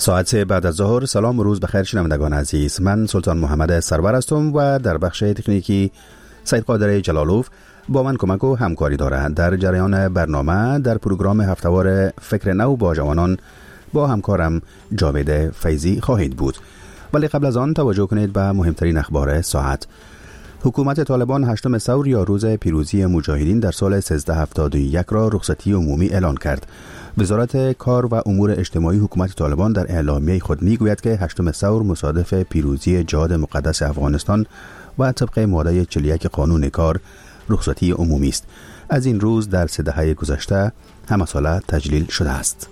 ساعت 3 بعد از ظهر. سلام و روز بخیر شنوندگان عزیز. من سلطان محمد سرور هستم و در بخش تکنیکی سید قادر جلالوف با من کمک و همکاری دارد. در جریان برنامه در پروگرام هفتهوار فکر نو با جوانان با همکارم جاوید فیضی خواهید بود. ولی قبل از آن توجه کنید به مهمترین اخبار ساعت. حکومت طالبان 8 ثور یا روز پیروزی مجاهدین در سال 1371 را رخصتی عمومی اعلان کرد. وزارت کار و امور اجتماعی حکومت طالبان در اعلامیه خود میگوید که 8 ثور مصادف پیروزی جهاد مقدس افغانستان و طبق ماده 41 قانون کار رخصتی عمومی است. از این روز در 3 دهه گذشته همه ساله تجلیل شده است.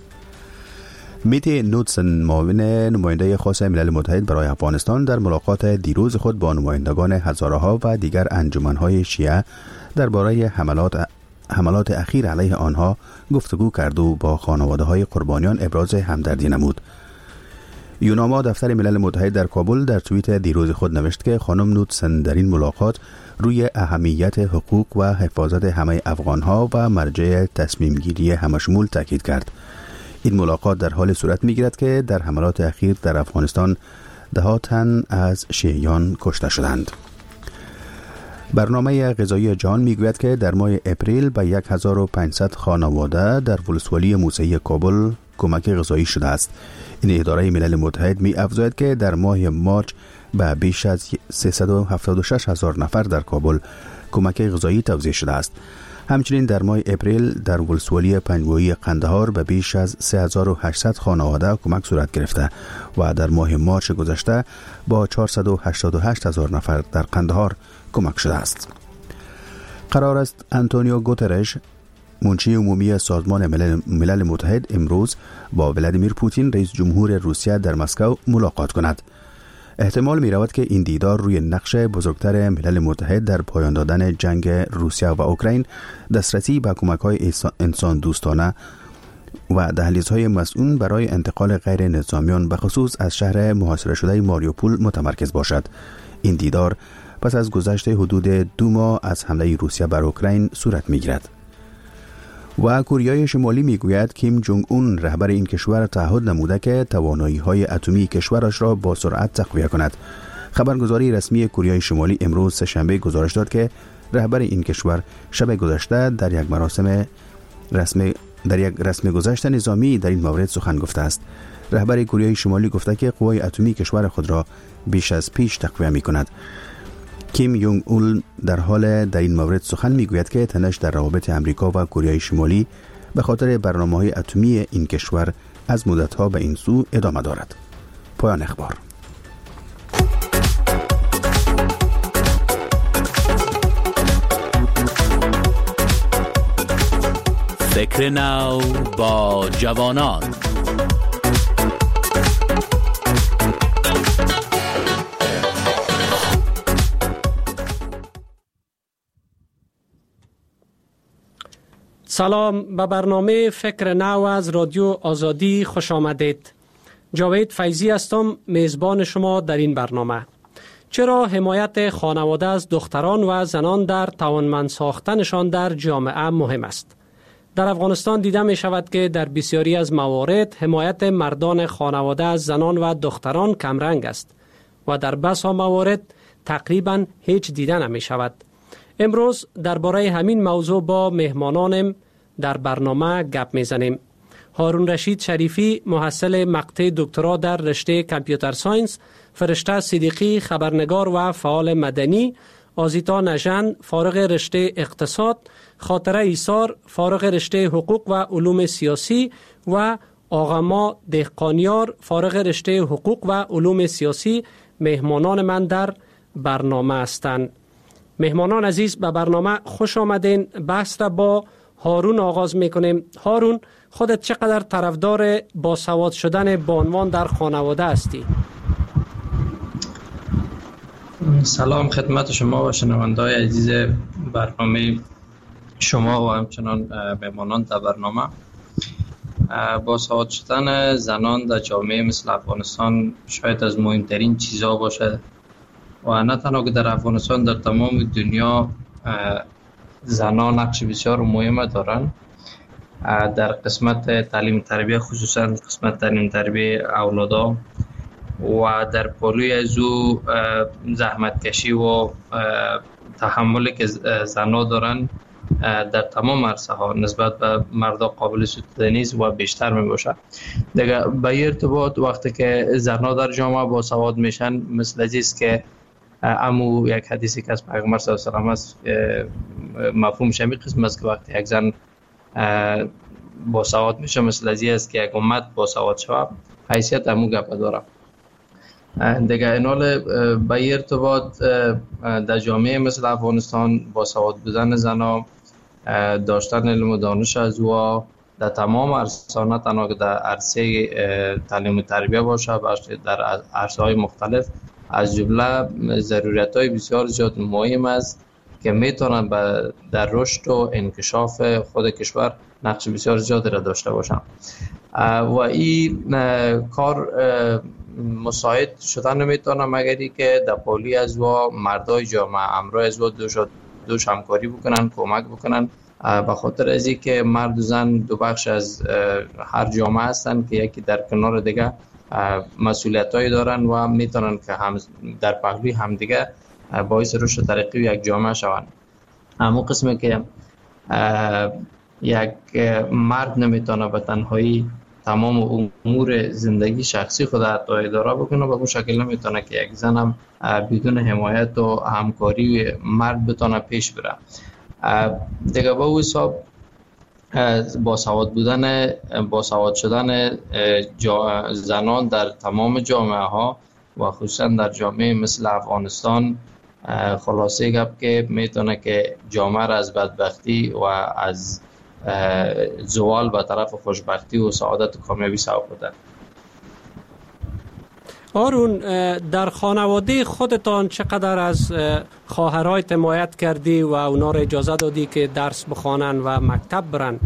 میتی نودسن، معاون نماینده خاص ملل متحد برای افغانستان، در ملاقات دیروز خود با نمایندگان هزارها و دیگر انجمن‌های شیعه درباره حملات اخیر علیه آنها گفتگو کرد و با خانواده‌های قربانیان ابراز همدردی نمود. یوناما دفتر ملل متحد در کابل در توییت دیروز خود نوشت که خانم نودسن در این ملاقات روی اهمیت حقوق و حفاظت همه افغان‌ها و مرجع تصمیم گیری همشمول تاکید کرد. این ملاقات در حال صورت می‌گیرد که در حملات اخیر در افغانستان 10 تن از شیعیان کشته شدند. برنامه غذایی جهان میگوید که در ماه اپریل به 1500 خانواده در ولسوالی موسعی کابل کمک غذایی شده است. این اداره ملل متحد می افزاید که در ماه مارچ به بیش از 376,000 نفر در کابل کمک غذایی توزیع شده است. همچنین در ماه اپریل در ولسوالی پنجگویی قندهار به بیش از 3800 خانواده کمک صورت گرفته و در ماه مارچ گذشته با 488,000 نفر در قندهار کمک شده است. قرار است آنتونیو گوترش، منشی عمومی سازمان ملل متحد، امروز با ولادیمیر پوتین رئیس جمهور روسیه در مسکو ملاقات کند. احتمال می رود که این دیدار روی نقش بزرگتر ملل متحد در پایان دادن جنگ روسیه و اوکراین، دسترسی به کمک‌های انسان دوستانه و دهلیزهای مسئول برای انتقال غیر نظامیان به خصوص از شهر محاصره شده ماریوپول متمرکز باشد. این دیدار پس از گذشت حدود 2 ماه از حمله روسیه بر اوکراین صورت می‌گیرد. و کره شمالی میگوید کیم جونگ اون، رهبر این کشور، تعهد نموده که توانایی‌های اتمی کشورش را با سرعت تقویت کند. خبرگزاری رسمی کره شمالی امروز سه‌شنبه گزارش داد که رهبر این کشور شب گذشته در یک رسم گذشت نظامی در این مورد سخن گفته است. رهبر کره شمالی گفته که قوای اتمی کشور خود را بیش از پیش تقویت می‌کند. کیم یونگ اول در حال در این مورد سخن میگوید که تنش در روابط امریکا و کره شمالی به خاطر برنامه‌های اتمی این کشور از مدت‌ها به این سو ادامه دارد. پایان اخبار. فکر نو با جوانان. سلام، به برنامه فکر نو از رادیو آزادی خوش آمدید. جاوید فیضی هستم، میزبان شما در این برنامه. چرا حمایت خانواده از دختران و زنان در توانمند ساختنشان در جامعه مهم است؟ در افغانستان دیده می شود که در بسیاری از موارد حمایت مردان خانواده از زنان و دختران کمرنگ است و در بسا موارد تقریبا هیچ دیده نمی شود. امروز درباره همین موضوع با مهمانانم در برنامه گپ میزنیم. هارون رشید شریفی، محصل مقطع دکترا در رشته کامپیوتر ساینس، فرشته صدیقی، خبرنگار و فعال مدنی، آزیتا نژند، فارغ رشته اقتصاد، خاطره ایسار، فارغ رشته حقوق و علوم سیاسی و آقاما دهقانیار، فارغ رشته حقوق و علوم سیاسی مهمانان من در برنامه هستند. مهمانان عزیز، به برنامه خوش آمدین. بحث را با هارون آغاز میکنیم. هارون، خودت چقدر طرفدار باسواد شدن بانوان در خانواده هستی؟ سلام خدمت شما و شنونده‌های عزیز برنامه شما و همچنان مهمانان در برنامه. باسواد شدن زنان در جامعه مثل افغانستان شاید از مهمترین چیزها باشه و نه تنها که در افغانستان، در تمام دنیا زنان نقش بسیار مهم دارن در قسمت تعلیم تربیه، خصوصا قسمت تعلیم تربیه اولادا و در پالوی از او زحمت کشی و تحملی که زنها دارن در تمام عرصه ها نسبت به مردا قابل ستودنی است و بیشتر می باشه. دیگه به ارتباط وقتی که زنها در جامعه با سواد میشن، مثل است که امو یک حدیثی که از پیغمبر صلی الله علیه و است مفهوم شمی قسم است که وقتی یک زن با سواد میشه، مثل است که یک امت با سواد شود، حیثیت امو گپ داره. دیگه اینال به ارتباط در جامعه مثل افغانستان با سواد بودن زنها، داشتن علم و دانش از او در تمام عرصه، نه تنها در عرصه تعلیم و تربیه باشه، در عرصه های مختلف، از جمله ضرورت های بسیار زیاد مهم است که میتونن در رشد و انکشاف خود کشور نقش بسیار زیادی را داشته باشن و این کار مساعد شدن نمیتونه مگری که در پالی از و مردای جامعه همراه از و دوش همکاری بکنن، کمک بکنن، به خاطر ازی که مرد و زن دو بخش از هر جامعه هستن که یکی در کنار دیگه مسئولیتایی دارن و میتونن که هم در پهلوی همدیگه باعث رشد و ترقی یک جامعه شوند. اما قسمی که یک مرد نمیتونه به تنهایی تمام امور زندگی شخصی خود حتی اداره بکنه، به اون شکل نمیتونه که یک زن هم بدون حمایت و همکاری مرد بتونه پیش بره. دیگه با اون حساب با سواد شدن زنان در تمام جامعه ها و خصوصا در جامعه مثل افغانستان، خلاصه گپ که میتونه که جامعه را از بدبختی و از زوال به طرف خوشبختی و سعادت و کامیابی سوق بده. آرون، در خانواده خودتان چقدر از خواهرایت حمایت کردی و اونا را اجازه دادی که درس بخوانن و مکتب برن؟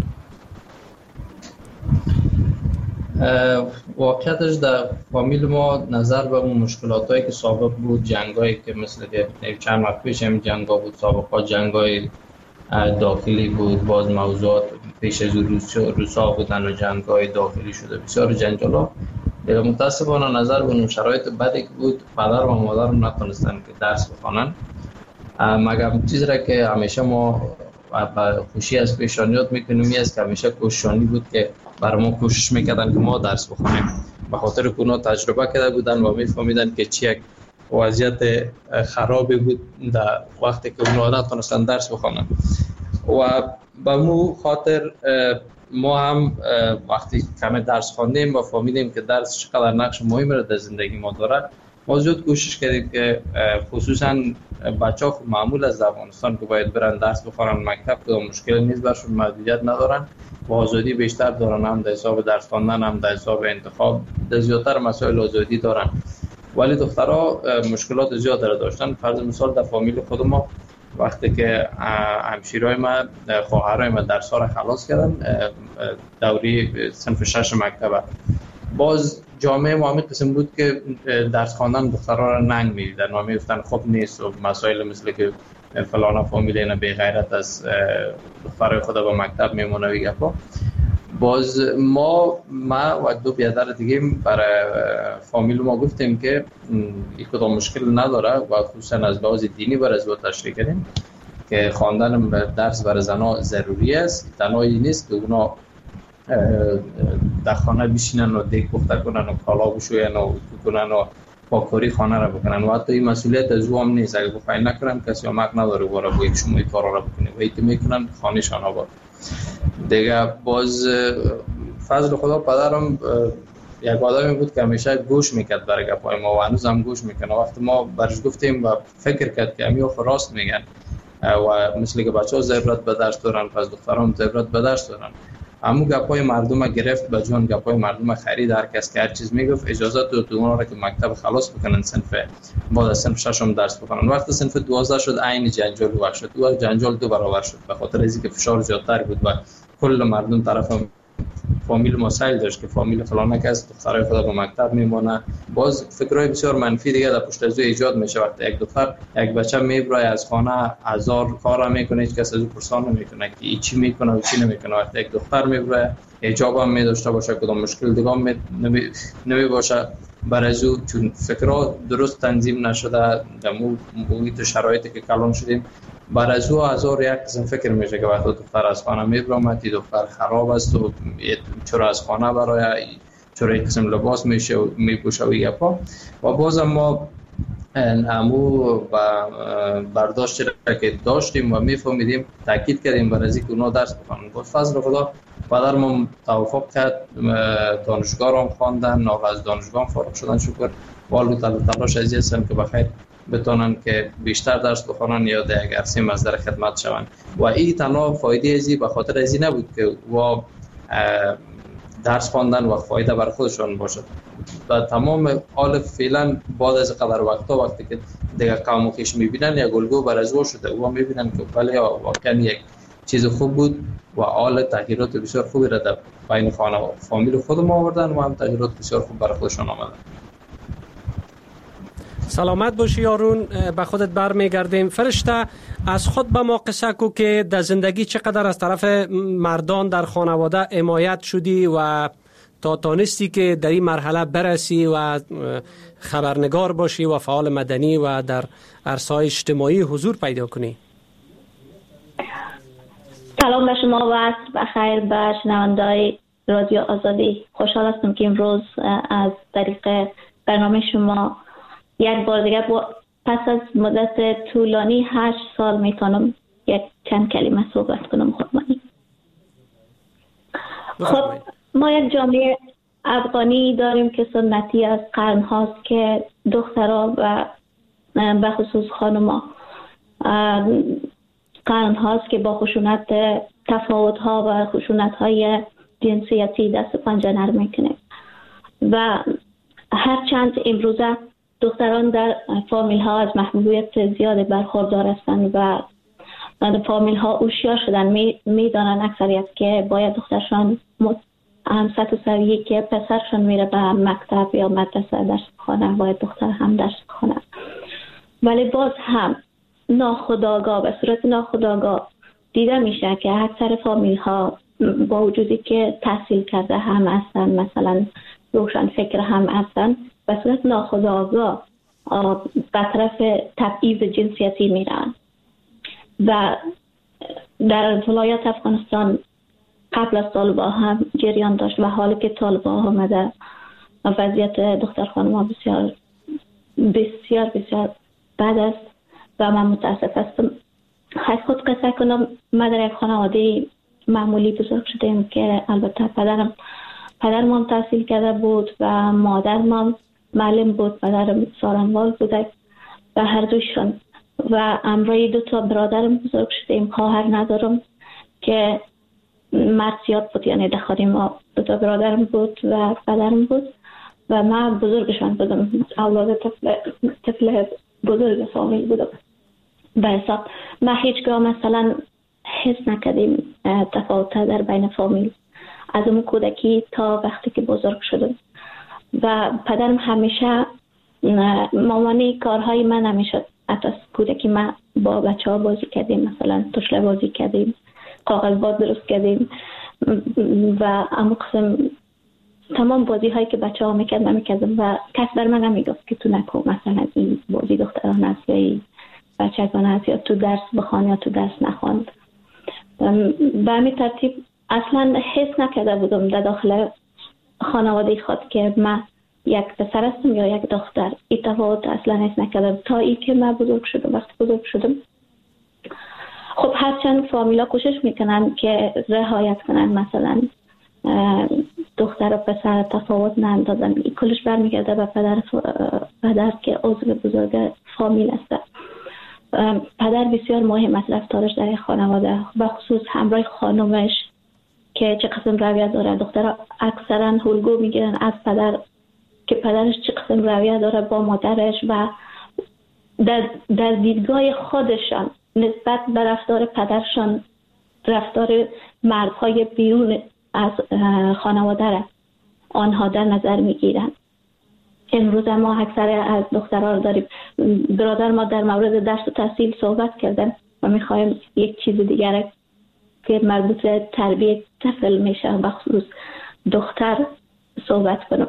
واقعیتش در فامیل ما نظر به اون مشکلاتایی که سابق بود، جنگایی که مثل چند وقت پیش هم جنگا بود، سابقا جنگای داخلی بود، باز موضوعات پیش از روسا بودن و جنگای داخلی شده، بسیار جنجالا. دیگه متاسفانه نظر به اون شرایط بدی که بود، پدر و مادرم نتونستن که درس بخوانن، مگر چیزی را که همیشه ما با خوشی از پیشانیات میکنیم این است که همیشه کوششانی بود که برای ما کوشش میکردن که ما درس بخونیم، به خاطر که اونا تجربه کرده بودن و میفهمیدن که چی یک وضعیت خرابی بود در وقتی که اونا نتونستن درس بخونن. و به مو خاطر ما هم وقتی کمی درس خواندیم و فهمیدیم که درس چقدر نقش مهمی را در زندگی ما داره، ما زیاد کوشش کردیم که خصوصا بچه‌ها معمول از افغانستان که باید برن درس بخونن مکتب، که مشکل نیست، برشون محدودیت ندارن و آزادی بیشتر دارن، هم در حساب درس خواندن، هم در حساب انتخاب، در زیادتر مسائل آزادی دارن. ولی دخترها مشکلات زیاد داشتن. فرض مثال در فامیل خود ما وقتی که همشیرای ما، خواهرای ما درس‌ها را خلاص کردن، دوری صنف 6 مکتب، باز جامعه ما همین قسم بود که درس خواندن دخترها را ننگ می‌دیدن و می‌گفتن خب نیست و مسائل مثل که فلان فامیل اینا بی غیرت از دخترای خود به مکتب میمونه و گپا. باز ما و دو برادر دیگه برای فامیل ما گفتیم که این کدام مشکل نداره و خصوصا از لحاظ دینی برای از تشریح کردیم که خواندن درس برای زنها ضروری است. تنهایی نیست که اونا در خانه بشینن و دیگ پخته کنن و کالا بشوین و کنن و پاکاری خانه را بکنن و حتی این مسئولیت از او هم نیست. اگه بخواهی نکنن کسی هم حق نداره باره باید شما این کارا را بکنید و ایتی میکنن خانه شان آباد. دیگه باز فضل خدا پدرم یک آدمی بود که همیشه گوش میکرد برای گپای ما و هنوز هم گوش میکنه. وقتی ما برش گفتیم و فکر کرد که همیو راست میگن و مثل که بچه ها ضرورت به درس دارن، پس دختران ضرورت به درس دارن. همون گپای مردم گرفت به جان، گپای مردم خرید. هر کس که هر چیز میگفت اجازه داد اونا را که مکتب خلاص بکنن، صنف بعد از صنف 6 هم درس بخونن. وقتی صنف 12 شد عین جنجال وقت شد و جنجال دو برابر شد به خاطر اینکه فشار زیادتر بود و کل مردم طرف فامیل ما سایل داشت که فامیل فلان کس دخترای خود به مکتب میمونه. باز فکرای بسیار منفی دیگه در پشت از او ایجاد میشه. وقتی یک دختر یک بچه میبره از خانه، هزار کار میکنه، هیچ کس از او پرسان نمیکنه که ای چی میکنه و چی نمیکنه. وقتی یک دختر میبره حجاب هم میداشته باشه، کدام مشکل دیگه هم نمی باشه برای از او، چون فکرها درست تنظیم نشده در محیط و شرایطی که کلان شدیم، برای از او هزار یک قسم فکر میشه که وقتی دختر از خانه میبره تی دختر خراب است و چرا از خانه برای چرا یک قسم لباس میشه و میپوشه و گپا. و بازم ما امو برداشت که داشتیم و میفهمیدیم، تاکید کردیم بر از اینکه اونا درس بخونن. با فضل خدا پدرم توافق کرد، دانشگاه هم خواندن، از دانشگاه فارغ شدن شکر. والو تلاش از هستن که بخیر بتونن که بیشتر درس بخونن یا در یک عرصه مصدر خدمت شون. و این تنها فایده ازی به خاطر ازی نبود که و درس خواندن و فایده بر خودشون باشد. و تمام حال فعلا بعد از قدر وقتی که دیگه قوم خویش میبینن یا گلگو بر از شده و میبینن که بله واقعا یک چیز خوب بود و حال تغییرات بسیار خوبی را در بین خانواده فامیل خود ما آوردن و هم تغییرات بسیار خوب برای خودشان آمدن. سلامت باشی یارون، به خودت برمیگردیم. فرشته، از خود به ما قصه کو که در زندگی چقدر از طرف مردان در خانواده حمایت شدی و تا تانستی که در این مرحله برسی و خبرنگار باشی و فعال مدنی و در عرصه‌های اجتماعی حضور پیدا کنی. سلام به شما و بخیر به شنونده‌های رادیو آزادی. خوشحال هستم که امروز از طریق برنامه شما یک بار دیگه پس از مدت طولانی 8 سال میتونم یک چند کلمه صحبت کنم خودمانی. خب ما یک جامعه افغانی داریم که سنتی از قرن هاست که دخترها و به خصوص خانوما قرن هاست که با خشونت تفاوت ها و خشونت های جنسیتی دست پنجه نرم میکنه و هرچند امروزه دختران در فامیل ها از محبوبیت زیاد برخوردار هستند و فامیل ها هوشیار شدن، میدانن اکثریت که باید دخترشان هم سطح سویه که پسرشان میره به مکتب یا مدرسه درس بخونه، باید دختر هم درس بخونه. ولی باز هم ناخودآگاه به صورت ناخودآگاه دیده میشه که اکثر فامیل ها با وجودی که تحصیل کرده هم هستن، مثلا روشن فکر هم هستن، به صورت ناخودآگاه به طرف تبعیض جنسیتی میرن. و در ولایت افغانستان قبل از طالبان هم جریان داشت و حالی که طالبان آمده وضعیت دختر خانم بسیار بسیار بسیار بد است و من متاسف هستم. از خود قصه کنم، من در یک خانواده معمولی بزرگ شدیم که البته پدرم هم تحصیل کرده بود و مادرم هم معلم بود، پدرم سارنوال بوده و هر دوشون و همراه 2 برادرم بزرگ شدیم. خواهر ندارم که مرد زیاد بود، یعنی در خانه ما 2 برادرم بود و پدرم بود و من بزرگشان بودم، اولاد طفل بزرگ فامیل بودم. به حساب ما هیچگاه مثلا حس نکردیم تفاوت در بین فامیل از اون کودکی تا وقتی که بزرگ شدم. و پدرم همیشه مامانی کارهای من نمیشد. حتی از کودکی ما با بچه ها بازی کردیم، مثلا توشله بازی کردیم، کاغذ باد درست کردیم و اما قسم تمام بازی هایی که بچه ها میکرد نمیکردم و کس بر من نمیگفت که تو نکن، مثلا این بازی دختران است یا این بچگان است یا تو درس بخوان یا تو درس نخواند. به همین ترتیب اصلا حس نکرده بودم در داخل خانواده خود که من یک پسر هستم یا یک دختر. این تفاوت اصلا حس نکردم تا ای که من بزرگ شدم. وقتی بزرگ شدم خب هرچند فامیلا کوشش میکنن که رعایت کنن، مثلا دختر و پسر تفاوت ناندازن، این کلش برمیگرده به پدر که عضو بزرگ فامیل است. پدر بسیار مهم است رفتارش در خانواده، به خصوص همراه خانومش که چه قسم رویت داره. دخترها اکثرا الگو میگیرن از پدر که پدرش چه قسم رویت داره با مادرش و در دیدگاه خودشان نسبت به رفتار پدرشان رفتار مردهای بیرون از خانواده را آنها در نظر میگیرند. امروز ما اکثر از دخترها رو داریم. برادر ما در مورد درس و تحصیل صحبت کردن و میخوایم یک چیز دیگر که مربوط به تربیت طفل میشه بخصوص دختر صحبت کنم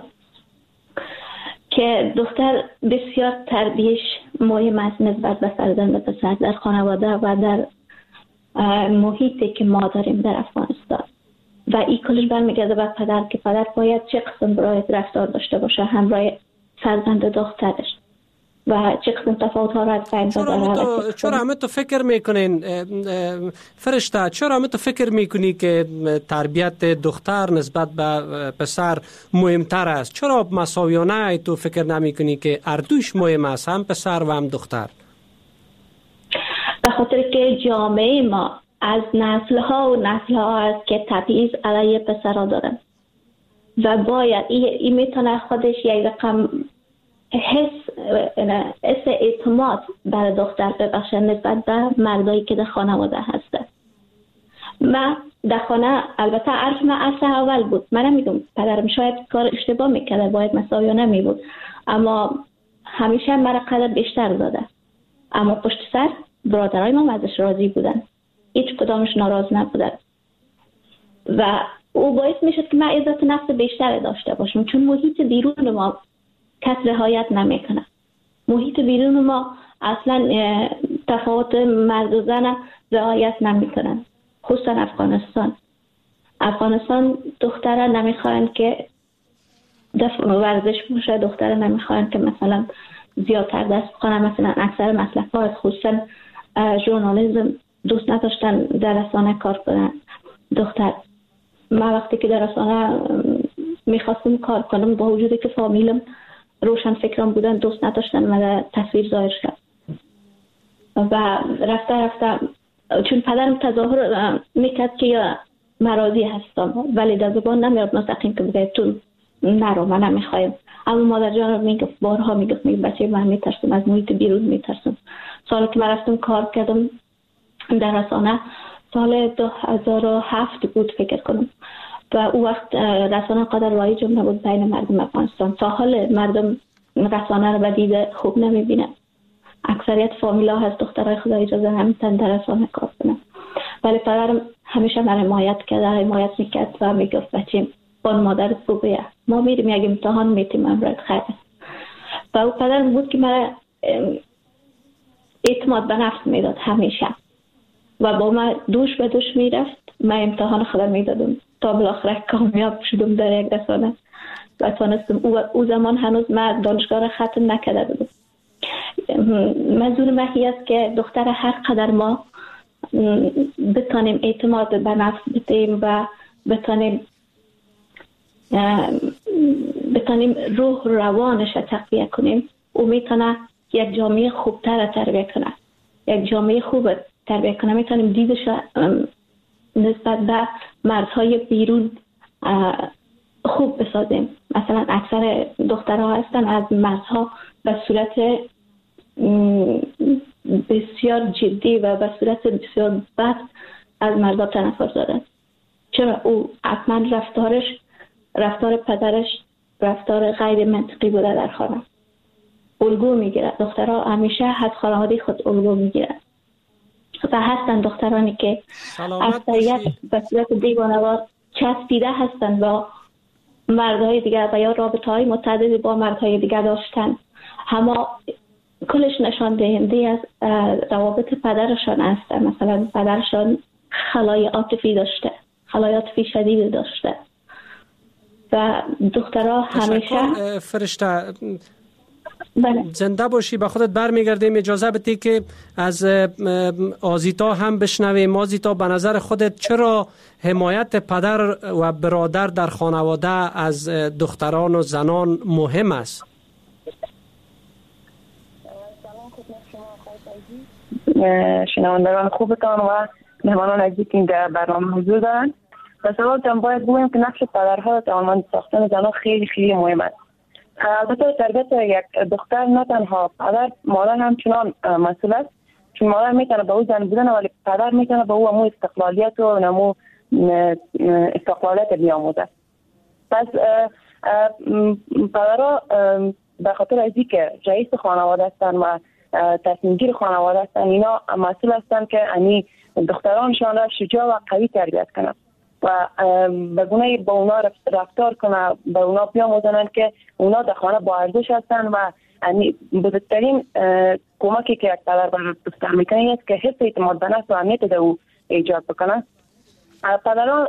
که دختر بسیار تربیتش مهم است نسبت به فرزند پسر در خانواده و در محیطی که ما داریم در افغانستان. و این کلش برمیگرده به پدر که پدر باید چه قسم برای رفتار داشته باشه همراه فرزند دخترش و چه قسم تفاوت‌ها را از بین ببره. چرا همه تو فکر میکنین فرشته، چرا همه تو فکر میکنی که تربیت دختر نسبت به پسر مهمتر است؟ چرا مساویانه تو فکر نمیکنی که اردوش مهم است، هم پسر و هم دختر؟ به خاطر که جامعه ما از نسل‌ها و نسل‌ها است که تبعیض علیه پسرها دارن و باید این میتونه خودش یک رقم حس اعتماد برای دختر ببخشه نسبت به مردایی که در خانواده هسته. من در خانه البته عرف اول بود، من نمیدونم پدرم شاید کار اشتباه میکرده، باید مساویانه میبود، اما همیشه مرا قدر بیشتر داده. اما پشت سر برادرای ما ازش راضی بودن، هیچ کدامش ناراض نبودن و او باعث میشد که من عزت نفس بیشتر داشته باشم، چون محیط بیرون ما کس رعایت نمیکنه. محیط بیرون ما اصلا تفاوت مرد و زن رعایت نمیکنن، خصوصا افغانستان دختره نمیخواین که ورزش باشه، دختره نمیخواین که مثلا زیادتر دست بخونه، مثلا اکثر مسلک‌ها خصوصا ژورنالیسم دوست نداشتن در رسانه کار کنن دختر. من وقتی که در رسانه میخواستم کار کنم با وجودی که فامیلم روشن فکرم بودن دوست نداشتن من تصویر ظاهر شد و رفته چون پدرم تظاهر میکرد که یا مرازی هستم ولی در زبان نمیاد مستقیم که بگه تو نرو من نمیخوایم. اما مادر جان میگفت بارها میگفت بچه من میترسم از محیط بیرون میترسم. سالی که من رفتم کار کردم در رسانه سال 2007 بود فکر کنم و او وقت رسانه قدر رایج نبود بین مردم افغانستان. تا حال مردم رسانه رو به دید خوب نمیبینن. اکثریت فامیلا هست دخترای خدا اجازه نمیتن در رسانه کار کنن، ولی پدرم همیشه من حمایت میکرد و میگفت بچه بان مادرت بگویه ما میریم یک امتحان میتیم امرات خیر. و او پدرم بود که من اعتماد به نفس میداد همیشه و با من دوش به دوش میرفت. من امتحان خودم میدادم تا بالاخره کامیاب شدم در یک رسانه و تانستم. او زمان هنوز من دانشگاه را ختم نکرده بودم. منظور من است که دختر هر قدر ما بتانیم اعتماد به نفس بدیم و بتانیم روح روانش را تقویت کنیم، او میتونه یک جامعه خوبتر را تربیت کنه، یک جامعه خوب تربیت کنه. میتونیم دیدش نسبت به مردهای بیرون خوب بسازیم. مثلا اکثر دخترها هستن از مردها به صورت بسیار جدی و به صورت بسیار بد از مردها تنفر دادن. چرا؟ او حتما رفتار پدرش رفتار غیر منطقی بوده در خانه. الگو میگیره. دخترها همیشه حد خانوادی خود الگو میگیره و هستن دخترانی که اکثریت به صورت دیوانه‌وار چسبیده هستن با مردهای دیگر و یا رابطه‌های متعددی با مردهای دیگر داشتن. اما کلش نشان دهنده از روابط پدرشان است. مثلا پدرشان خلای عاطفی داشته، خلای عاطفی شدید داشته و دخترها همیشه فرشته زنده باشی. به خودت برمیگردیم. اجازه بدی که از آزیتا هم بشنویم. آزیتا به نظر خودت چرا حمایت پدر و برادر در خانواده از دختران و زنان مهم است؟ شنوندگان خوبتان و مهمانان عزیزی که در برنامه حضور دارند. و سوالتان باید بگویم که نقش پدرها در توانمند ساختن زنان خیلی خیلی مهم است. البته تربیت یک دختر نه تنها پدر، مادر همچنان مسئول است، چون مادر میتونه به او زن بودن ولی پدر میتونه به او امو استقلالیت و نمو استقلالت بیاموزه. پس پدرها به خاطر از اینکه رئیس خانواده هستند و تصمیم گیر خانواده هستند، اینا مسئول هستند که دخترانشان را شجاع و قوی تربیت کنند و به گونه با اونا رفتار کنند، به اونا بیاموزند که اونا در خانه با ارزش هستند و بزرگترین کمکی که یک پدر برای دختر میکنه است که حس اعتماد به نفس و امنیت در او ایجاد بکنه. پدران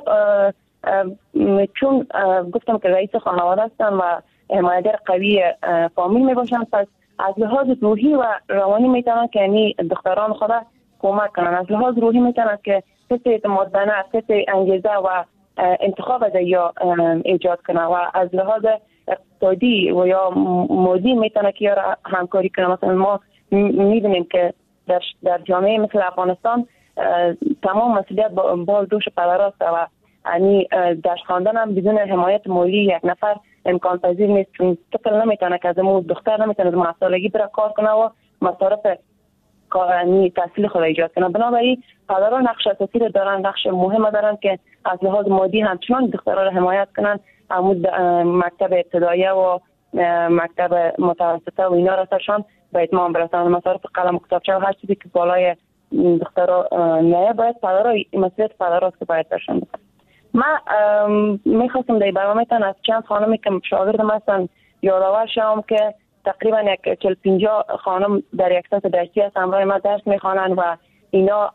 چون گفتم که رئیس خانواده هستند و حمایتگر قوی فامیل میباشند، پس از لحاظ روحی و روانی میتونن که یعنی دختران خود کمک کنن. از لحاظ روحی میتونن که حس اعتماد به نفس، حس انگیزه و انتخاب یا ایجاد کنن و از لحاظ اقتصادی و یا مادی میتونه که یا همکاری کنن. مثلا ما میبینیم که در جامعه مثل افغانستان تمام مسئولیت با دوش پدراست و یعنی درس خواندن هم بدون حمایت مالی یک نفر امکان پذیر نیست، چون طفل نمیتونه که از دختر نمیتونه از 9 سالگی بره کار کنه و مصارف یعنی تحصیل خود ایجاد کنه. بنابراین پدران نقش اساسی دارن، نقش مهم دارن که از لحاظ مادی همچنان دخترها را حمایت کنن، مکتب ابتداییه و مکتب متوسطه و اینا را سرشان به اتمام برسانن. مصارف قلم و کتابچه و هر چیزی که بالای دخترها نه باید پدرها مسئولیت پدراست که باید سرشان بکنن. من میخواستم در برنامه‌تان از چند خانمی که شاگردم هستن یادآور شوم که تقریبا 40-50 خانم در یک سطح درسی هست همراه ما درس میخوانن و اینا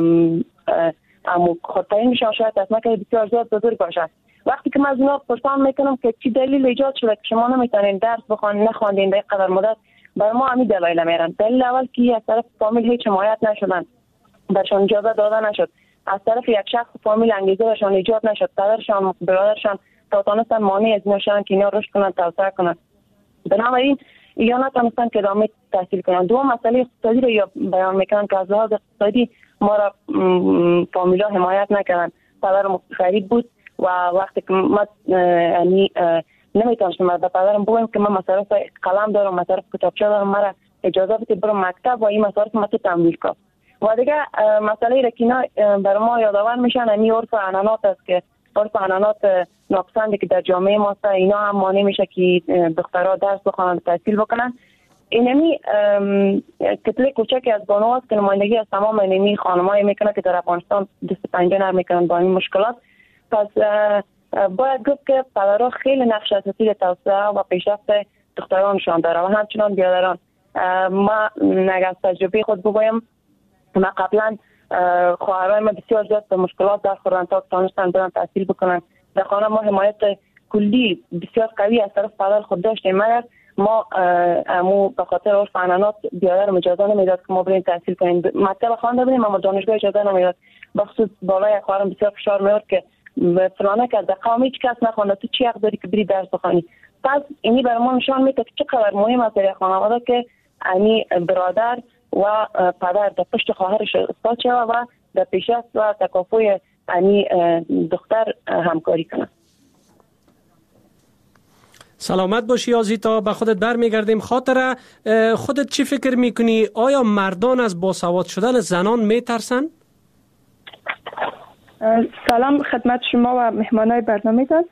خودترین میشن شاید تصمیم که بسیار زیاد بزرگ باشد. وقتی که من از اینا پرسان میکنم که چی دلیل ایجاد شده که شما نمیتونین درس بخوانید، نخواندین در قدر مدت، بر ما همین دلایل میرن. دلیل اول که از طرف فامیل هیچ حمایت نشدن، برشان اجازه داده نشد، از طرف یک شخص فامیل انگیزه برشان ایجاد نشد، پدرشان برادرشان تا تانستن مانع از نشدن که اینا رشد کنن، توسعه کنن. بنابراین یا نتونستن که ادامه تحصیل کنن. دوم مسئله اقتصادی رو یا بیان میکنن که از لحاظ اقتصادی ما را فامیلا حمایت نکردن. پدرم غریب بود و وقتی که ما یعنی نمیتونستم به پدرم بگم که من مصارف قلم دارم، مصارف کتابچه دارم، مرا اجازه بده برم مکتب و این مصارف ما تو تمویل کنم. و دیگه مسئله را که اینا بر ما یادآور میشن این عرف عنعنات است که عرف عنعنات ناپسندی که در جامعه ما هست، اینا هم مانع میشه که دخترها درس بخونن، تحصیل بکنن. اینمی کتله کوچکی از بانو است که نمایندگی از تمام اینمی خانمایی میکنه که در افغانستان دست پنجه نرم میکنن با این مشکلات. پس باید گفت که پدرها خیلی نقش اساسی در توسعه و پیشرفت دخترانشان داره و همچنان بیادران. ما نگه از تجربه خود بگویم، ما قبلا خواهرای ما بسیار زیاد به مشکلات در خوردن تا تانستن برن تحصیل بکنن. در خانه ما حمایت کلی بسیار قوی از طرف پدر خود داشتیم، مگر ما به خاطر عرف عنعنات بیادرم اجازه نمیداد که ما بریم تحصیل کنیم. مکتب خوانده بودیم اما دانشگاه اجازه نمیداد. بخصوص بالای خواهرم بسیار فشار میاد که فلانه که در قوم هیچ کس نخوانده، تو چی حق داری که بری درس بخوانی؟ پس اینی برای ما نشان میده که چقدر مهم است در خانواده که یعنی برادر و پدر در پشت خواهرش استاد شود و در پیشرفت و تکافؤ یعنی دختر همکاری کنه. سلامت باشی آزیتا، به خودت برمیگردیم. خاطره خودت چی فکر میکنی؟ آیا مردان از باسواد شدن زنان میترسن؟ سلام خدمت شما و مهمانای برنامه داد.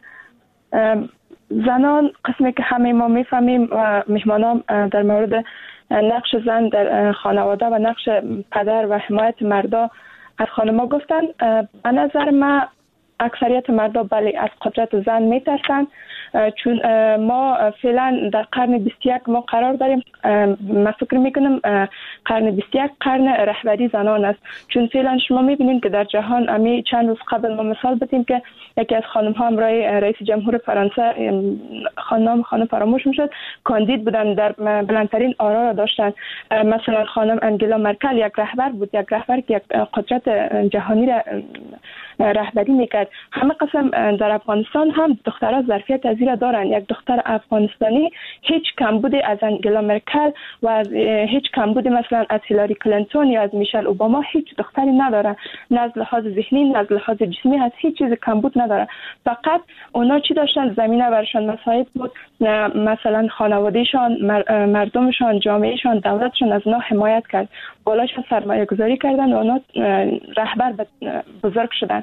زنان قسمی که همه ما میفهمیم و مهمانان در مورد نقش زن در خانواده و نقش پدر و حمایت مردا از خانما گفتن. به نظر من اکثریت مردا بله از قدرت زن میترسن، چون ما فعلا در قرن 21 ما قرار داریم. من فکر میکنم قرن 21 قرن رهبری زنان است، چون فعلا شما میبینید که در جهان امی چند روز قبل ما مثال بدیم که یکی از خانم ها همراه رئیس جمهور فرانسه خانم فراموش میشد کاندید بودن، در بلندترین آرا را داشتن. مثلا خانم انگلا مرکل یک رهبر بود، یک رهبر که یک قدرت جهانی را رهبری میکرد. همه قسم در افغانستان هم دخترها ظرفیت از این دارن. یک دختر افغانستانی هیچ کمبودی از انگلا مرکل و از هیچ کمبودی مثلا از هیلاری کلینتون یا از میشل اوباما هیچ دختری نداره، نه از لحاظ ذهنی نه از لحاظ جسمی، از هیچ چیز کمبود نداره. فقط اونا چی داشتن؟ زمینه برشان مساعد بود، مثلا خانوادهشان، مردمشان، جامعهشان، دولتشان از اونا حمایت کرد، بالاشان سرمایه گذاری کردن و اونا رهبر بزرگ شدن.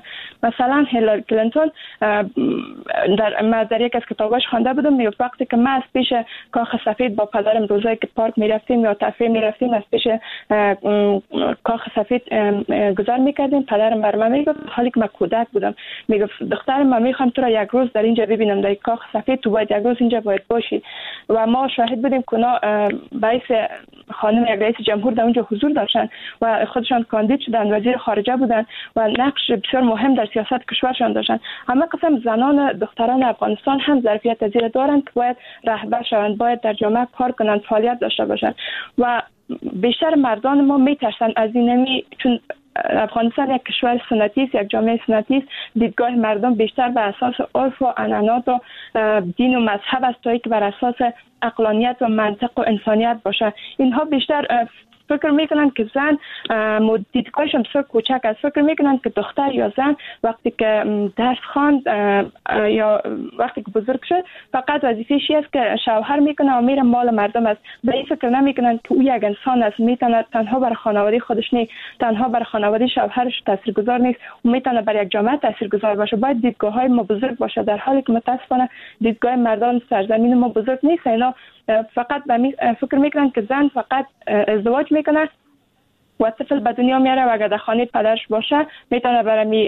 باشن. مثلا هیلاری کلینتون در یک از کتاباش خوانده بودم، میگفت وقتی که من از پیش کاخ سفید با پدرم روزایی که پارک میرفتیم یا تفریح میرفتیم از پیش کاخ سفید گذار میکردیم، پدرم بر من میگفت حالی که من کودک بودم، میگفت دخترم من میخوام تو را یک روز در اینجا ببینم، در کاخ سفید تو باید یک روز اینجا باید باشی. و ما شاهد بودیم که اونا باعث خانم یک رئیس جمهور در اونجا حضور داشتن و خودشان کاندید شدن، وزیر خارجه بودن و نقش بسیار مهم در سیاست کشورشان داشتن. همه قسم زنان دختران افغانستان هم ظرفیت زیر دارند که باید رهبر شوند، باید در جامعه کار کنند، فعالیت داشته باشند. و بیشتر مردان ما میترسن از اینمی، چون افغانستان یک کشور سنتی است، یک جامعه سنتی است، دیدگاه مردم بیشتر بر اساس عرف و عنعنات و دین و مذهب است تا اینکه بر اساس عقلانیت و منطق و انسانیت باشه. اینها بیشتر فکر میکنن که زن دیدگاهشون بسیار کوچک است، فکر میکنن که دختر یا زن وقتی که درس خواند یا وقتی که بزرگ شد فقط وظیفه‌ش است که شوهر میکنه و میره مال مردم است. به این فکر نمیکنن که او یک انسان است، میتونه تنها بر خانواده خودش نیست، تنها بر خانواده شوهرش تاثیرگذار نیست، و میتونه بر یک جامعه تاثیرگذار باشه. باید دیدگاه‌های ما بزرگ باشه، در حالی که متاسفانه دیدگاه مردان سرزمین ما بزرگ نیست. اینا فقط فکر میکنن که زن فقط ازدواج میکنه و طفل به دنیا میاره و اگر در خانه پدرش باشه میتونه برای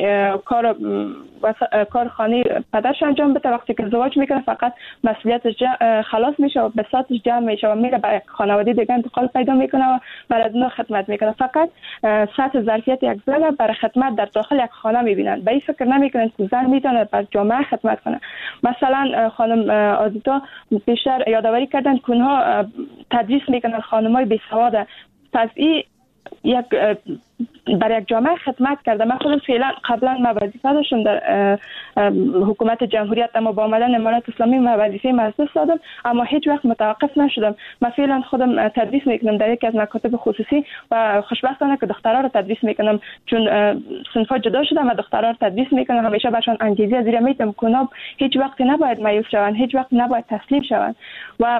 کار خانه پدرش انجام بده. وقتی که ازدواج میکنه فقط مسئولیتش خلاص میشه و بساطش جمع میشه و میره به خانواده دیگه انتقال پیدا میکنه و برای اونها خدمت میکنه. فقط سطح ظرفیت یک زن برای خدمت در داخل یک خانه میبینن، به این فکر نمیکنن که زن میتونه بر جامعه خدمت کنه. مثلا خانم آزیتا بیشتر یادآوری کردن که اونها تدریس میکنن خانمای بیسواد. پس این برای یک جامعه خدمت کرده. من خودم فعلا قبلا وظیفه داشتم در حکومت جمهوریت، اما با آمدن امارات اسلامی وظیفه از دست دادم، اما هیچ وقت متوقف نشدم. من فعلا خودم تدریس میکنم در یکی از مکاتب خصوصی و خوشبختانه که دخترها رو تدریس میکنم، چون صنفا جدا شدم و دخترها رو تدریس میکنم. همیشه برشان انگیزه زیر میتم که اونا هیچ وقت نباید مایوس شوند، هیچ وقت نباید تسلیم شوند. و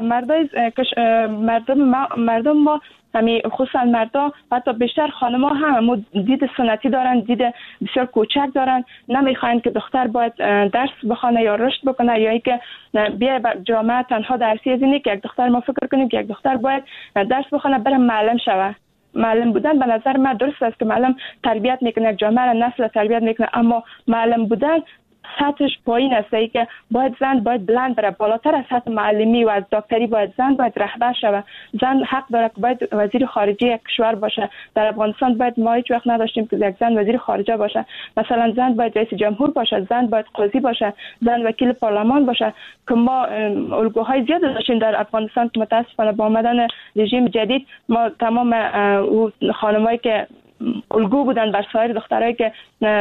مردم ما همین خصوصا مردا حتی بیشتر خانم‌ها هم دید سنتی دارن، دید بسیار کوچک دارن، نمیخواین که دختر باید درس بخونه یا رشد بکنه یا اینکه بیا جامعه تنها درسی از اینه که یک دختر ما فکر کنیم که یک دختر باید درس بخونه بره معلم شوه. معلم بودن به نظر من درست است که معلم تربیت میکنه، یک جامعه را نسل تربیت میکنه، اما معلم بودن سطحش پایین است، که باید زن باید بلند بره بالاتر از سطح معلمی و از دکتری. باید زن باید رهبر شود. زن حق داره که باید وزیر خارجه کشور باشه. در افغانستان باید ما هیچ وقت نداشتیم که یک زن وزیر خارجه باشه. مثلا زن باید رئیس جمهور باشه، زن باید قاضی باشه، زن وکیل پارلمان باشه. که ما الگوهای زیاد داشتیم در افغانستان که متاسفانه با آمدن رژیم جدید ما تمام خانمایی که الگو بودن بر سایر دخترایی که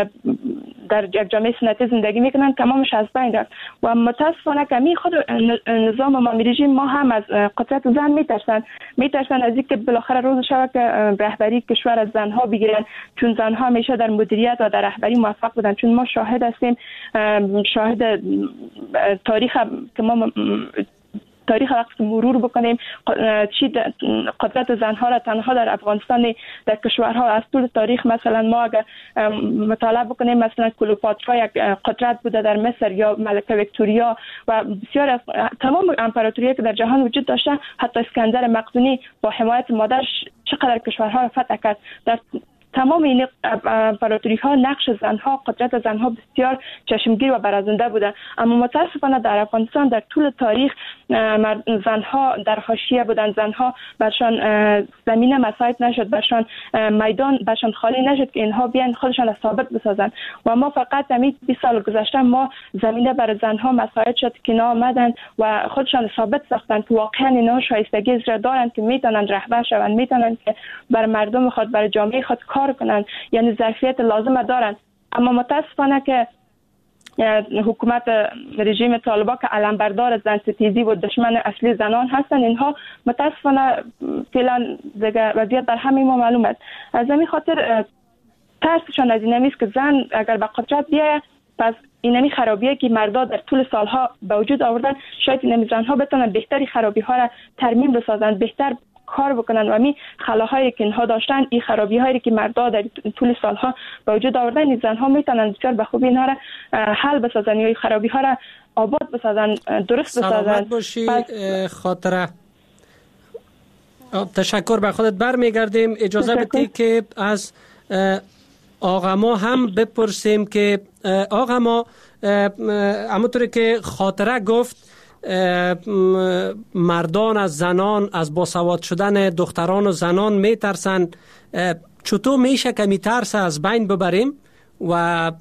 در یک جامعه سنتی زندگی میکنن تمامش از بین رفت. و متاسفانه که خود نظام امامی رژیم ما هم از قدرت زن میترسن از اینکه بالاخره روز شب که رهبری کشور از زنها بگیرن، چون زنها همیشه در مدیریت و در رهبری موفق بودن. چون ما شاهد هستیم، شاهد تاریخ که ما تاریخ وقت مرور بکنیم چی قدرت زنها را تنها در افغانستان در کشورها از طول تاریخ. مثلا ما اگر مطالعه بکنیم مثلا کلوپاترا یک قدرت بوده در مصر یا ملکه ویکتوریا و بسیار از تمام امپراتوری‌ها که در جهان وجود داشته، حتی اسکندر مقدونی با حمایت مادرش چقدر کشورها را فتح کرد. در تمام این امپراتوری ها نقش زنها، قدرت زنها بسیار چشمگیر و برازنده بوده. اما متاسفانه در افغانستان در طول تاریخ زنها در حاشیه بودن، زنها برشان زمینه مساعد نشد، برشان میدان برشان خالی نشد که اینها بیان خودشان را ثابت بسازن. و ما فقط همین 20 سال گذشته ما زمینه بر زنها مساعد شد که اینا آمدن و خودشان ثابت ساختن که واقعا اینها شایستگی زیرا دارند که میتونن رهبر شوند، میتونن که بر مردم خود، بر جامعه خود کار کنند، یعنی ظرفیت لازم دارند. اما متاسفانه که حکومت رژیم طالبان که علمبردار زن ستیزی و دشمن اصلی زنان هستند، اینها متاسفانه فعلا دیگه وضعیت در همه ما معلوم است. از همین خاطر ترسشان از این است که زن اگر به قدرت بیاید، پس اینمی خرابیه که مردا در طول سالها به وجود آوردن، شاید اینمی زنها بتونن بهتری خرابی ها را ترمیم بسازند، بهتر کار بکنن و می خلاهایی که اینها داشتن، این خرابی هایی که مردا در طول سالها به وجود آوردن، این زنها میتونن بسیار به خوبی اینها را حل بسازن یا خرابی ها را آباد بسازن، درست بسازن. سلامت باشی خاطره. تشکر. به خودت برمیگردیم. اجازه بدی که از آقا ما هم بپرسیم که آقا ما همونطوری که خاطره گفت مردان از زنان، از باسواد شدن دختران و زنان میترسن. چطور میشه که میترس از بین ببریم و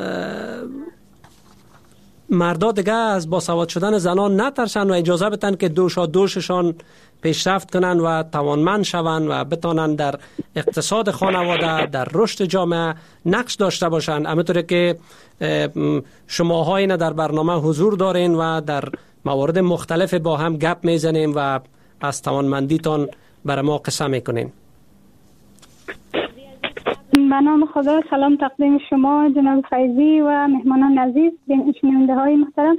مردا دیگه از باسواد شدن زنان نترسن و اجازه بدن که دوششان پیشرفت کنن و توانمند شوند و بتانن در اقتصاد خانواده، در رشد جامعه نقش داشته باشند. همونطوری که شماها اینا در برنامه حضور دارین و در موارد مختلف با هم گپ میزنیم و از توانمندیتان برای ما قصه میکنین. به نام خدا، سلام تقدیم شما جناب فیضی و مهمانان عزیز، شنونده های محترم.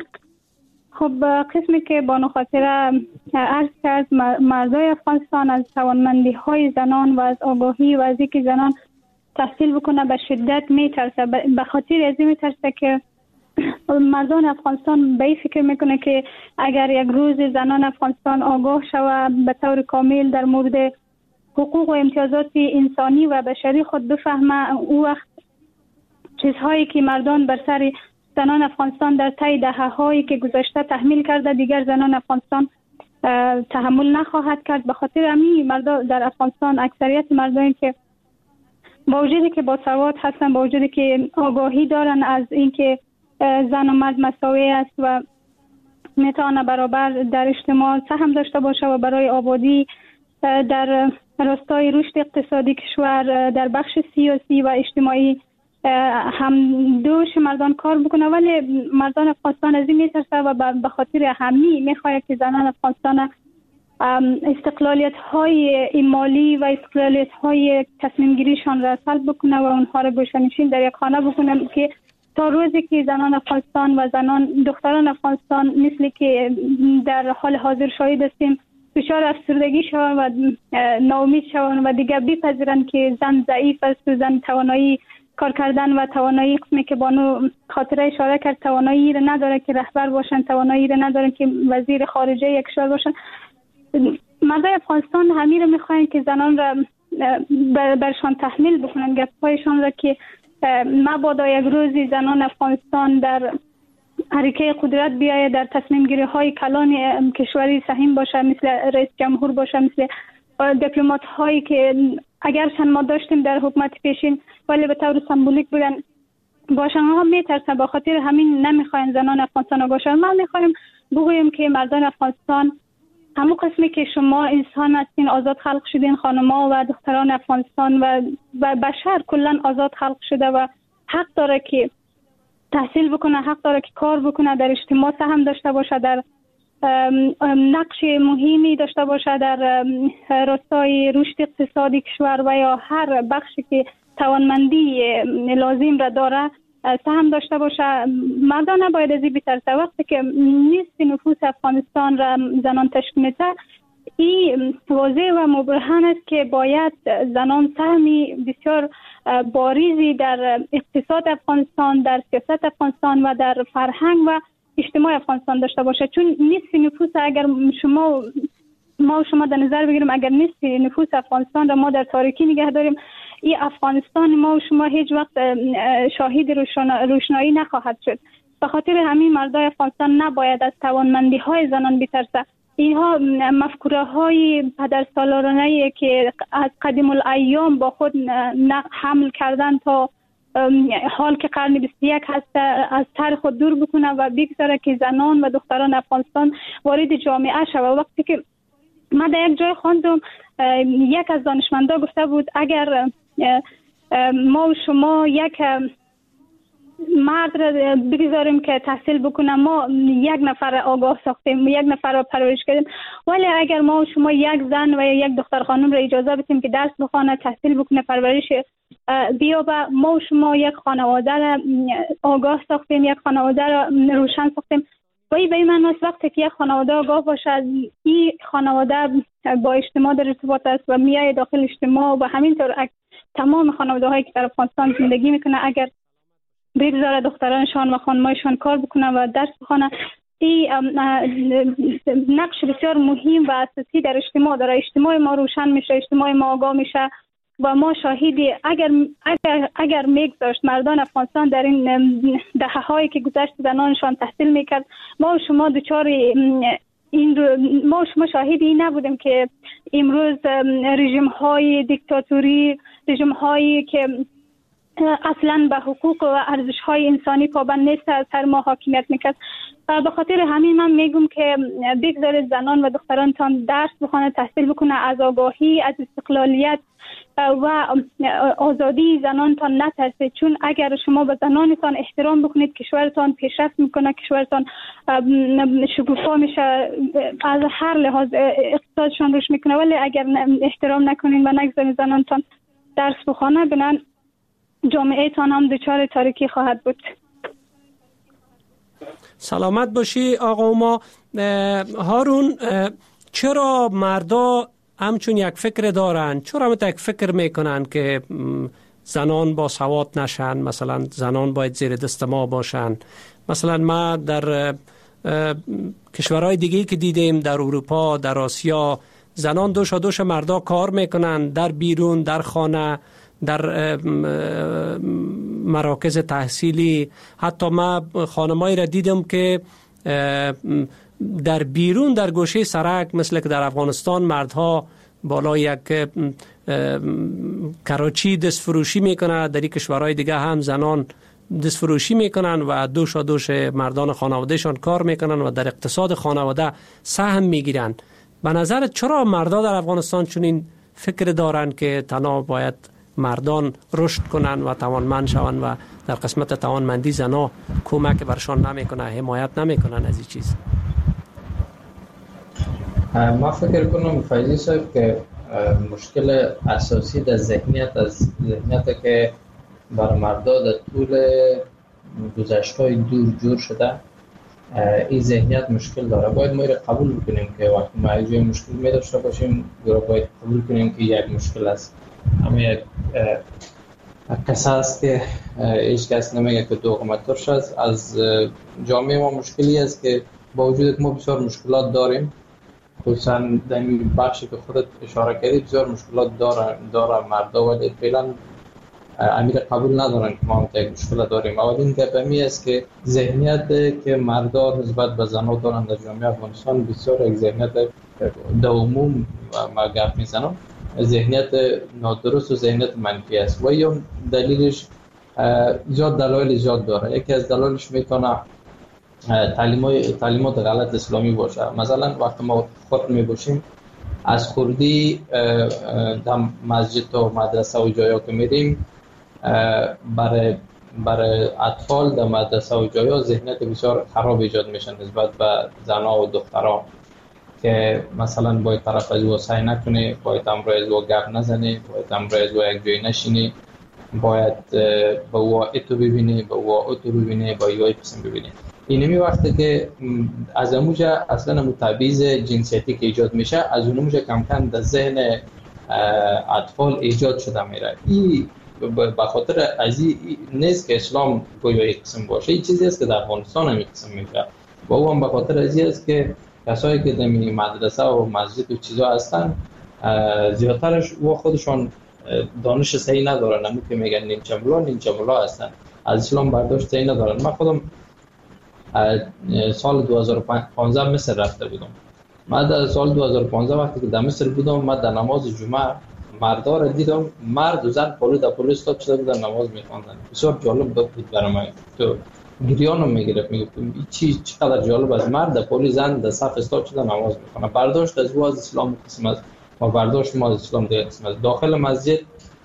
خب قسمی که بانو خاطره عرض کرد، مردای افغانستان از توانمندی های زنان و از آگاهی و از اینکه زنان تحصیل بکنه به شدت میترسه. به خاطر از این میترسه که مردان افغانستان به این فکر میکنه که اگر یک روز زنان افغانستان آگاه شود به طور کامل در مورد حقوق و امتیازات انسانی و بشری خود بفهمه، او وقت چیزهایی که مردان بر سر زنان افغانستان در طی دهه‌هایی که گذشته تحمیل کرده دیگر زنان افغانستان تحمل نخواهد کرد. به خاطر همین مردان در افغانستان، اکثریت مردانی که با وجودی که با سواد هستن، با وجودی که آگاهی دارن از اینکه زن و مرد مساوی است و میتونه برابر در اجتماع سهم داشته باشه و برای آبادی در راستای رشد اقتصادی کشور در بخش سیاسی و اجتماعی هم دوش مردان کار بکنه، ولی مردان افغانستان از این میترسه و به خاطر همین میخواهد که زنان افغانستان استقلالیت های مالی و استقلالیت های تصمیم گیریشان را سلب بکنه و اونها را گوشه‌نشین در یک خانه بکنه، که تا روزی که زنان افغانستان و دختران افغانستان مثل که در حال حاضر شاهد هستیم دچار افسردگی شوند و ناامید شوند و دیگر بپذیرند که زن ضعیف است و زن توانایی کار کردن و توانایی قسمی که بانو خاطره اشاره کرد توانایی را نداره که رهبر باشن، توانایی را نداره که وزیر خارجه یک کشور باشن. مردای افغانستان همین را میخواین که زنان را برشان تحمیل بکنن، گپ‌هایشان را که مبادا یک روزی زنان افغانستان در حرکه قدرت بیاید، در تصمیم گیری های کلان کشوری سهیم باشه، مثل رئیس جمهور باشه، مثل دیپلمات هایی که اگرچند ما داشتیم در حکومت پیشین ولی به طور سمبولیک بودن باشن، ها میترسن. با خاطر همین نمیخواین زنان افغانستان رو باشن. ما میخوایم بگوییم که مردان افغانستان همون قسمی که شما انسان هستین، آزاد خلق شدین، خانم‌ها و دختران افغانستان و بشر کلا آزاد خلق شده و حق داره که تحصیل بکنه، حق داره که کار بکنه، در اجتماع سهم داشته باشه، در نقش مهمی داشته باشه در راستای رشد اقتصادی کشور و یا هر بخشی که توانمندی لازم را داره سهم داشته باشه. مردان نباید از این بترسه. وقتی که نصف نفوس افغانستان را زنان تشکیل میده، این واضح و مبرهن است که باید زنان سهمی بسیار باریزی در اقتصاد افغانستان، در سیاست افغانستان و در فرهنگ و اجتماع افغانستان داشته باشه. چون نصف نفوس، اگر ما و شما در نظر بگیریم، اگر نصف نفوس افغانستان را ما در تاریکی نگه داریم، این افغانستان ما و شما هیچ وقت شاهد روشنایی نخواهد شد. به خاطر همین مردای افغانستان نباید از توانمندی های زنان بترسه. اینها مفکوره های پدرسالارانه که از قدیم الایام با خود حمل کردن تا حال که قرن 21 هست از سر خود دور بکنه و بگذاره که زنان و دختران افغانستان وارد جامعه شود. وقتی که من در یک جای خواندم، یک از دانشمندا گفته بود اگر ما و شما یک مرد را بگذاریم که تحصیل بکنه، ما یک نفر آگاه ساختیم، یک نفر را پرورش کردیم، ولی اگر ما و شما یک زن و یک دختر خانم را اجازه بدیم که درس بخونه، تحصیل بکنه، پرورش بیابه، ما و شما یک خانواده را آگاه ساختیم، یک خانواده را روشن ساختیم و این به این معنی است وقتی که یک خانواده آگاه باشه از این خانواده با اجتماع در ارتباط است و میای داخل اجتماع و همینطور تمام خانواده هایی که در افغانستان زندگی میکنه اگر بگذاره دخترانشان و خانمایشان کار بکنن و درس بخونن، این نقش بسیار مهم و اساسی در اجتماع داره. اجتماع ما روشن میشه، اجتماع ما آگاه میشه و ما شاهدی اگر میگذاشت مردان افغانستان در این دهه هایی که گذشت زنانشان تحصیل میکرد، ما و شما دچار ما و شما شاهدی این نبودیم که امروز رژیم های دیکتاتوری، رژیم هایی که اصلا به حقوق و ارزش های انسانی پابند نیست از هر ما حاکمیت میکرد. به خاطر همین من میگم که بگذارید زنان و دخترانتان درس بخونه، تحصیل بکنه، از آگاهی، از استقلالیت و آزادی زنانتان نترسید، چون اگر شما به زنانتان احترام بکنید کشورتان پیشرفت میکنه، کشورتان شکوفا میشه، از هر لحاظ اقتصادشان رشد میکنه. ولی اگر احترام نکنید و نگذارید زنانتان درس بخونه، بنان جامعه تان هم دچار تاریکی خواهد بود. سلامت باشی آقا ما. هارون، چرا مردا همچون یک فکر دارن؟ چرا یک فکر میکنن که زنان با سواد نشن؟ مثلا زنان باید زیر دست ما باشن. مثلا ما در کشورهای دیگه که دیدیم در اروپا، در آسیا، زنان دوش مردا کار میکنن، در بیرون، در خانه، در مراکز تحصیلی. حتی ما خانمایی را دیدم که در بیرون در گوشه سرک، مثل که در افغانستان مردها بالای یک کراچی دست فروشی میکنه، در این کشورهای دیگه هم زنان دست فروشی میکنن و دوش مردان خانوادهشان کار میکنن و در اقتصاد خانواده سهم میگیرن. به نظرت چرا مردا در افغانستان چنین فکر دارن که تنها باید مردان رشد کنن و توانمند شون و در قسمت توانمندی زنا کمک برشان نمیکنه، حمایت نمیکنن از این چیز؟ ما فکر کنم فیضی صاحب که مشکل اساسی در ذهنیت که برای مردا در طول گذشته‌های دور جور شده، این ذهنیت مشکل داره. باید ما قبول بکنیم که وقتی ما یک مشکل می داشته باشیم، باید قبول کنیم که یک مشکل است. همه یک قصه است که هیچ کس نمیگه که دوغمترش است. از جامعه ما مشکلی است که با وجود که ما بسیار مشکلات داریم، خصوصا در این بخشی که خودت اشاره کردی بسیار مشکلات داره مردا، ولی فعلا امیر قبول ندارن که ما یک مشکل داریم. اولین گپ می است که ذهنیت که مردا نسبت به زنان دارن در جامعه افغانستان بسیار یک ذهنیت در عموم ما گپ میزنم، ذهنیت نادرست و ذهنیت منفی است و یا دلیلش دلایل زیاد داره. یکی از دلایلش میتونه تعلیمات غلط اسلامی باشه. مثلا وقتی ما خود میباشیم از خوردی در مسجد و مدرسه و جایا که میریم، برای اطفال در مدرسه و جایا ذهنیت بسیار خراب ایجاد میشن نسبت به زنها و دختران، که مثلا باید طرف از او سعی نکنه، باید امروز او گپ نزنه، باید امروز او یک جای نشینه، باید با او اتو ببینه، با او اتو ببینه، با یای قسم ببینه. اینمی وقتی که از اموجه اصلا متبعیض جنسیتی که ایجاد میشه، از اونموجه کم کم در ذهن اطفال ایجاد شده میره. این به خاطر از این نیست که اسلام گویا قسم باشه، این چیزی است که در افغانستان هم قسم میشه و او هم به خاطر از این است که کسایی که در مدرسه و مسجد و چیزا هستن زیادترش و خودشان دانش صحیح ندارن، همون که میگن نیمچه ملا هستن، از اسلام برداشت صحیح ندارن. من خودم سال 2015 مصر رفته بودم. من در سال 2015 وقتی که در مصر بودم، من در نماز جمعه مردا را دیدم، مرد و زن پلو استاد شده بودن نماز میخواندن. بسیار جالب بود برای من، تو گریانم میگرفت، میگفتم چقدر جالب است، مرد پلو زن در صف استاد شده نماز میخوانه. برداشت از او از اسلام قسم است و برداشت ما از اسلام دیگه قسم است. داخل مسجد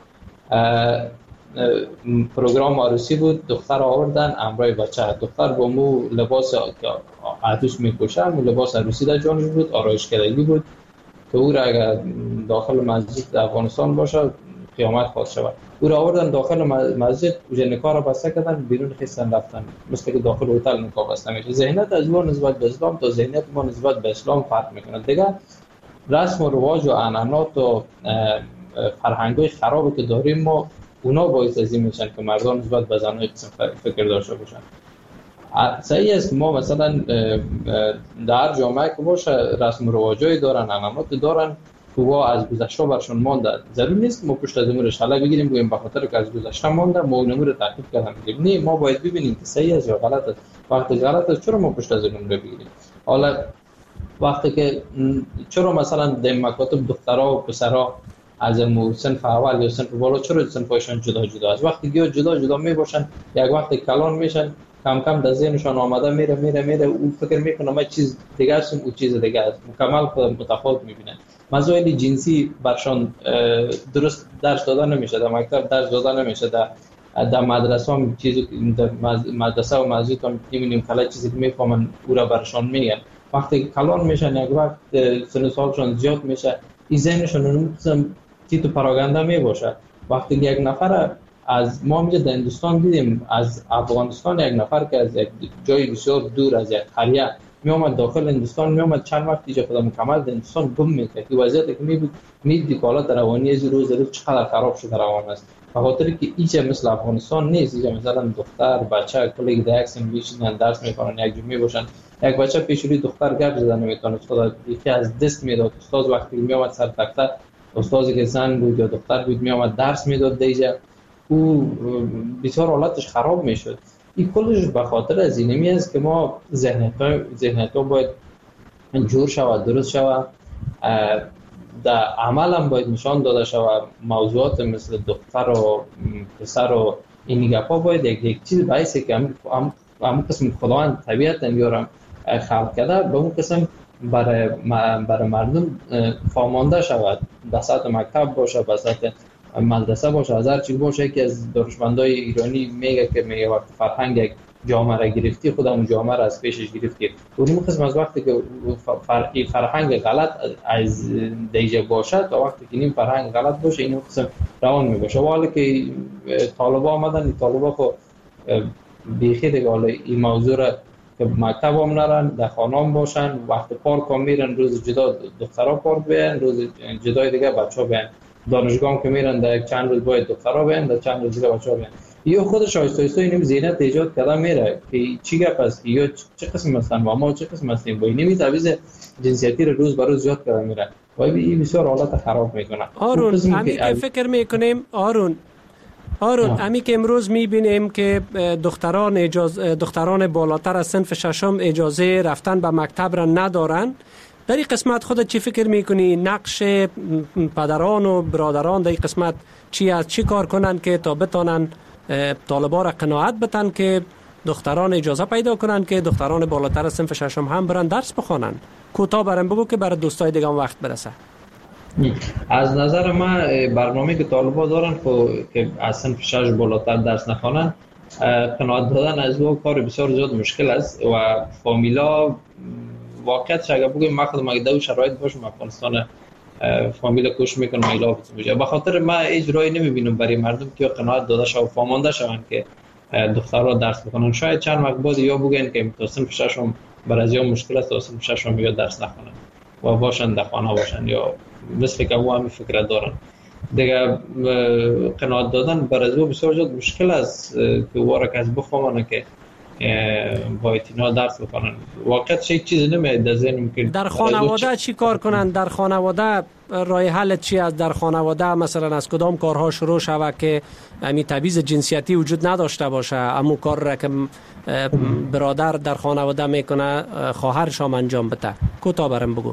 پروگرام عروسی بود، دختر آوردن امرای بچه، دختر با مو لباس عروس میپوشه، مو لباس عروسی در جانش بود، آرایش کردگی بود که او را اگر داخل مسجد در افغانستان باشه قیامت خواست شود. او را آوردن داخل مسجد، نکاح را بسته کردن، بیرون خستن رفتن، مثل که داخل هتل نکاح بسته میشه. ذهنیت از ما نسبت به اسلام تا ذهنیت ما نسبت به اسلام فرق میکنه. دیگه رسم و رواج و عنعنات و فرهنگ‌های خرابی که داریم ما، اونا باعث از این میشن که مردان نسبت به زنای قسم فکر داشته باشن. صحیح است ما مثلا در جامعه که باشه رسم و رواجایی دارن، عنعنات دارن که از گذشته برشون مانده. ضرور نیست که ما پشت از امورش حالا بگیریم بگیم به خاطر که از گذشته مانده ما اون امور تعقیب کردن بگیم. نه، ما باید ببینیم که صحیح است یا غلط است. وقتی غلط است چرا ما پشت از امور بگیریم؟ حالا وقتی که چرا مثلا در مکاتب دخترها و پسرها از صنف اول یا صنف بالا چرا صنفایشان جدا جدا است؟ وقتی که جدا جدا می باشن یک وقت کلان میشن، کم کم در ذهنشان آمده میره او فکر میکنه ما چیز دیگه هستم او چیز دیگه است، مکمل خود متفاوت میبینن. مسائل جنسی برشان درست درس داده نمیشه، در مکتب درس داده نمیشه، در مدرسه هم چیزی در مدرسه و مسجد هم نمیدونیم کلا چیزی که میفهمن او را برشان میگن. وقتی کلان میشن یک وقت سن سالشان زیاد میشه، این ذهنشون اون قسم تیتو پراگنده میباشه. وقتی یک نفر از ما میگه در هندوستان دیدیم از افغانستان یک نفر که از یک جای بسیار دور از یک قریه می اومد داخل هندوستان، می اومد چند وقت دیگه خودم مکمل در هندوستان گم میکرد. این وضعیتی که میدید حالات روانی از روز چقدر خراب شده روان است، به خاطر که اینجا مثل افغانستان نیست. اینجا مثلا دختر بچه کلی در یک سن میشینن درس میکنن، یک جمعه باشن، یک بچه پیش روی دختر گپ زدن نمیتونه، خدا یکی از دست میداد. استاد وقتی می اومد سر تخته، استادی که زن بود یا دختر بود می اومد درس میداد دیگه، او بسیار حالتش خراب میشد. این کلش به خاطر از اینمی است که ما ذهنیت باید جور شود، درست شود، در عمل هم باید نشان داده شود. موضوعات مثل دختر و پسر و این گپا باید یک چیز باعثه که هم قسم خداوند طبیعت میارم خلق کرده به اون قسم برای مردم فامانده شود. به سطح مکتب باشه، به سطح مدرسه باشه، از هر چیز باشه. که از دانشمندای ایرانی میگه که میگه وقتی فرهنگ یک جامعه را گرفتی خودمون جامعه را از پیشش گرفتی. اون قسم از وقتی که فرهنگ غلط از دیجه باشه تا وقتی که این فرهنگ غلط باشه این قسم روان میباشه. ولی که طالبا آمدن، این طالبا خو بیخی دیگه حالا این موضوع را که مکتب هم نرن، در خانه هم باشن، وقت پارک هم میرن، روز جدا دخترها پارک بیان، روز جدای دیگه بچه ها بیان، دانشگاه هم که میرن در چند روز باید دخترها بیان، در چند روز دیگه بچه ها بیان. یا خودش آیسته آیسته اینم ذهنیت ایجاد کرده میره که چی گپ است، یا چه قسم هستن و ما چه قسم هستیم، با اینمی تعویض جنسیتی رو روز به روز زیاد کرده میره و این بسیار حالت خراب میکنه. آرون همین که فکر میکنیم آرون همین که امروز میبینیم که دختران بالاتر از صنف ششم اجازه رفتن به مکتب را ندارن. در این قسمت خودت چی فکر میکنی؟ نقش پدران و برادران در این قسمت چی است؟ چی کار کنن که تا بتانن طالبا را قناعت بدن که دختران اجازه پیدا کنن که دختران بالاتر از صنف ششم هم برن درس بخوانن؟ کوتاه برام بگو که برای دوستای دیگه وقت برسه. از نظر من برنامه که طالبا دارن که از صنف 6 بالاتر درس نخوانن، قناعت دادن از او کار بسیار زیاد مشکل است و فامیلا واقعیتش اگر بگیم من خودم اگه دو شرایط باشم افغانستان فامیلا کوشش میکنم ایلاف میشه. به خاطر من اجرایی نمیبینم برای مردم که قناعت داده شو فامانده شون که دخترها درس بخونن. شاید چند وقت بعد یا بگن که تا صنف 6 برای از مشکل است، تا صنف 6 یا درس نخونن و باشن در خانه باشن، یا مثل که او همین فکر دارن دیگه. قناعت دادن برای او بسیار زیاد مشکل است که وارک از بفهمن که باید اینا درس بکنن. واقعیت هیچ چیزی نمیاد در ذهنم که در خانواده چی کار کنن. در خانواده راه حل چی است؟ در خانواده مثلا از کدام کارها شروع شود که همین تبعیض جنسیتی وجود نداشته باشه؟ همون کار را که برادر در خانواده میکنه خواهرش هم انجام بده. کوتاه برام بگو.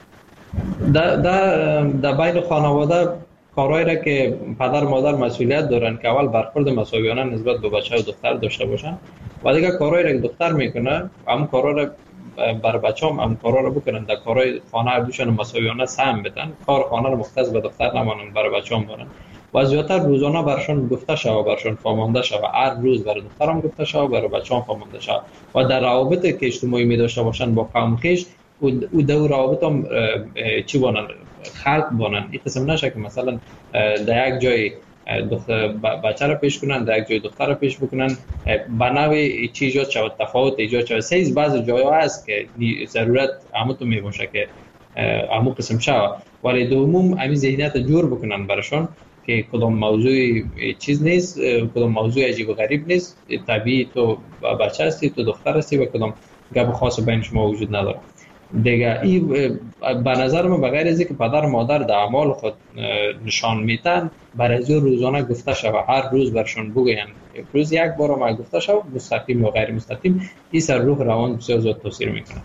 در بین خانواده کارهایی را که پدر مادر مسئولیت دارن که اول برخورد مساویانه نسبت به بچه و دختر داشته باشن و دیگه کارهایی را که دختر میکنه هم کارها را بر بچه هم کارها را بکنن، در کارهای خانه بشن مساویانه سهم بدن، کار خانه را مختص به دختر نمانن، برای بچه هم برن و زیادتر روزانه برشون گفته شود، برشون فامانده شود. هر روز برای دختر هم گفته شود، برای بچه هم فامانده شود و در روابط که اجتماعی می داشته باشن با قوم خویش او دو روابط هم چی بانن خلق بانن. این قسم نشه که مثلا در یک جای بچه را پیش کنن، در یک جای دختر را پیش بکنن، به نوع چی ایجاد شود، تفاوت ایجاد شود. سیز بعض جای‌ها هست که ضرورت همونطور میباشه که همون قسم شود، ولی دوموم همین ذهنیت جور بکنن براشون که کدام موضوع چیز نیست، کدام موضوع عجیب و غریب نیست، طبیعی تو بچه هستی، تو دختر هستی و کدام گپ خاص بین شما وجود نداره دیگه. این به نظر من بغیر از اینکه پدر و مادر در اعمال خود نشان میتن، برای از روزانه گفته شود، هر روز برشون بگوین، روز یک بار ما گفته شود، مستقیم و غیر مستقیم، این سر روح روان بسیار زیاد تاثیر میکنه.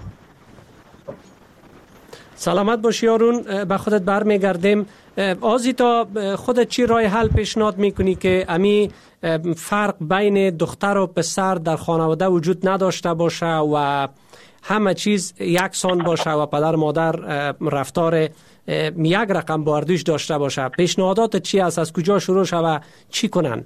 سلامت باشی یارون، به خودت برمیگردیم. آزیتا، خودت چی راه حل پیشنهاد میکنی که امی فرق بین دختر و پسر در خانواده وجود نداشته باشه و همه چیز یکسان باشه و پدر مادر رفتار یک رقم با اردوش داشته باشه؟ پیشنهادات چی است؟ از کجا شروع شه و چی کنن؟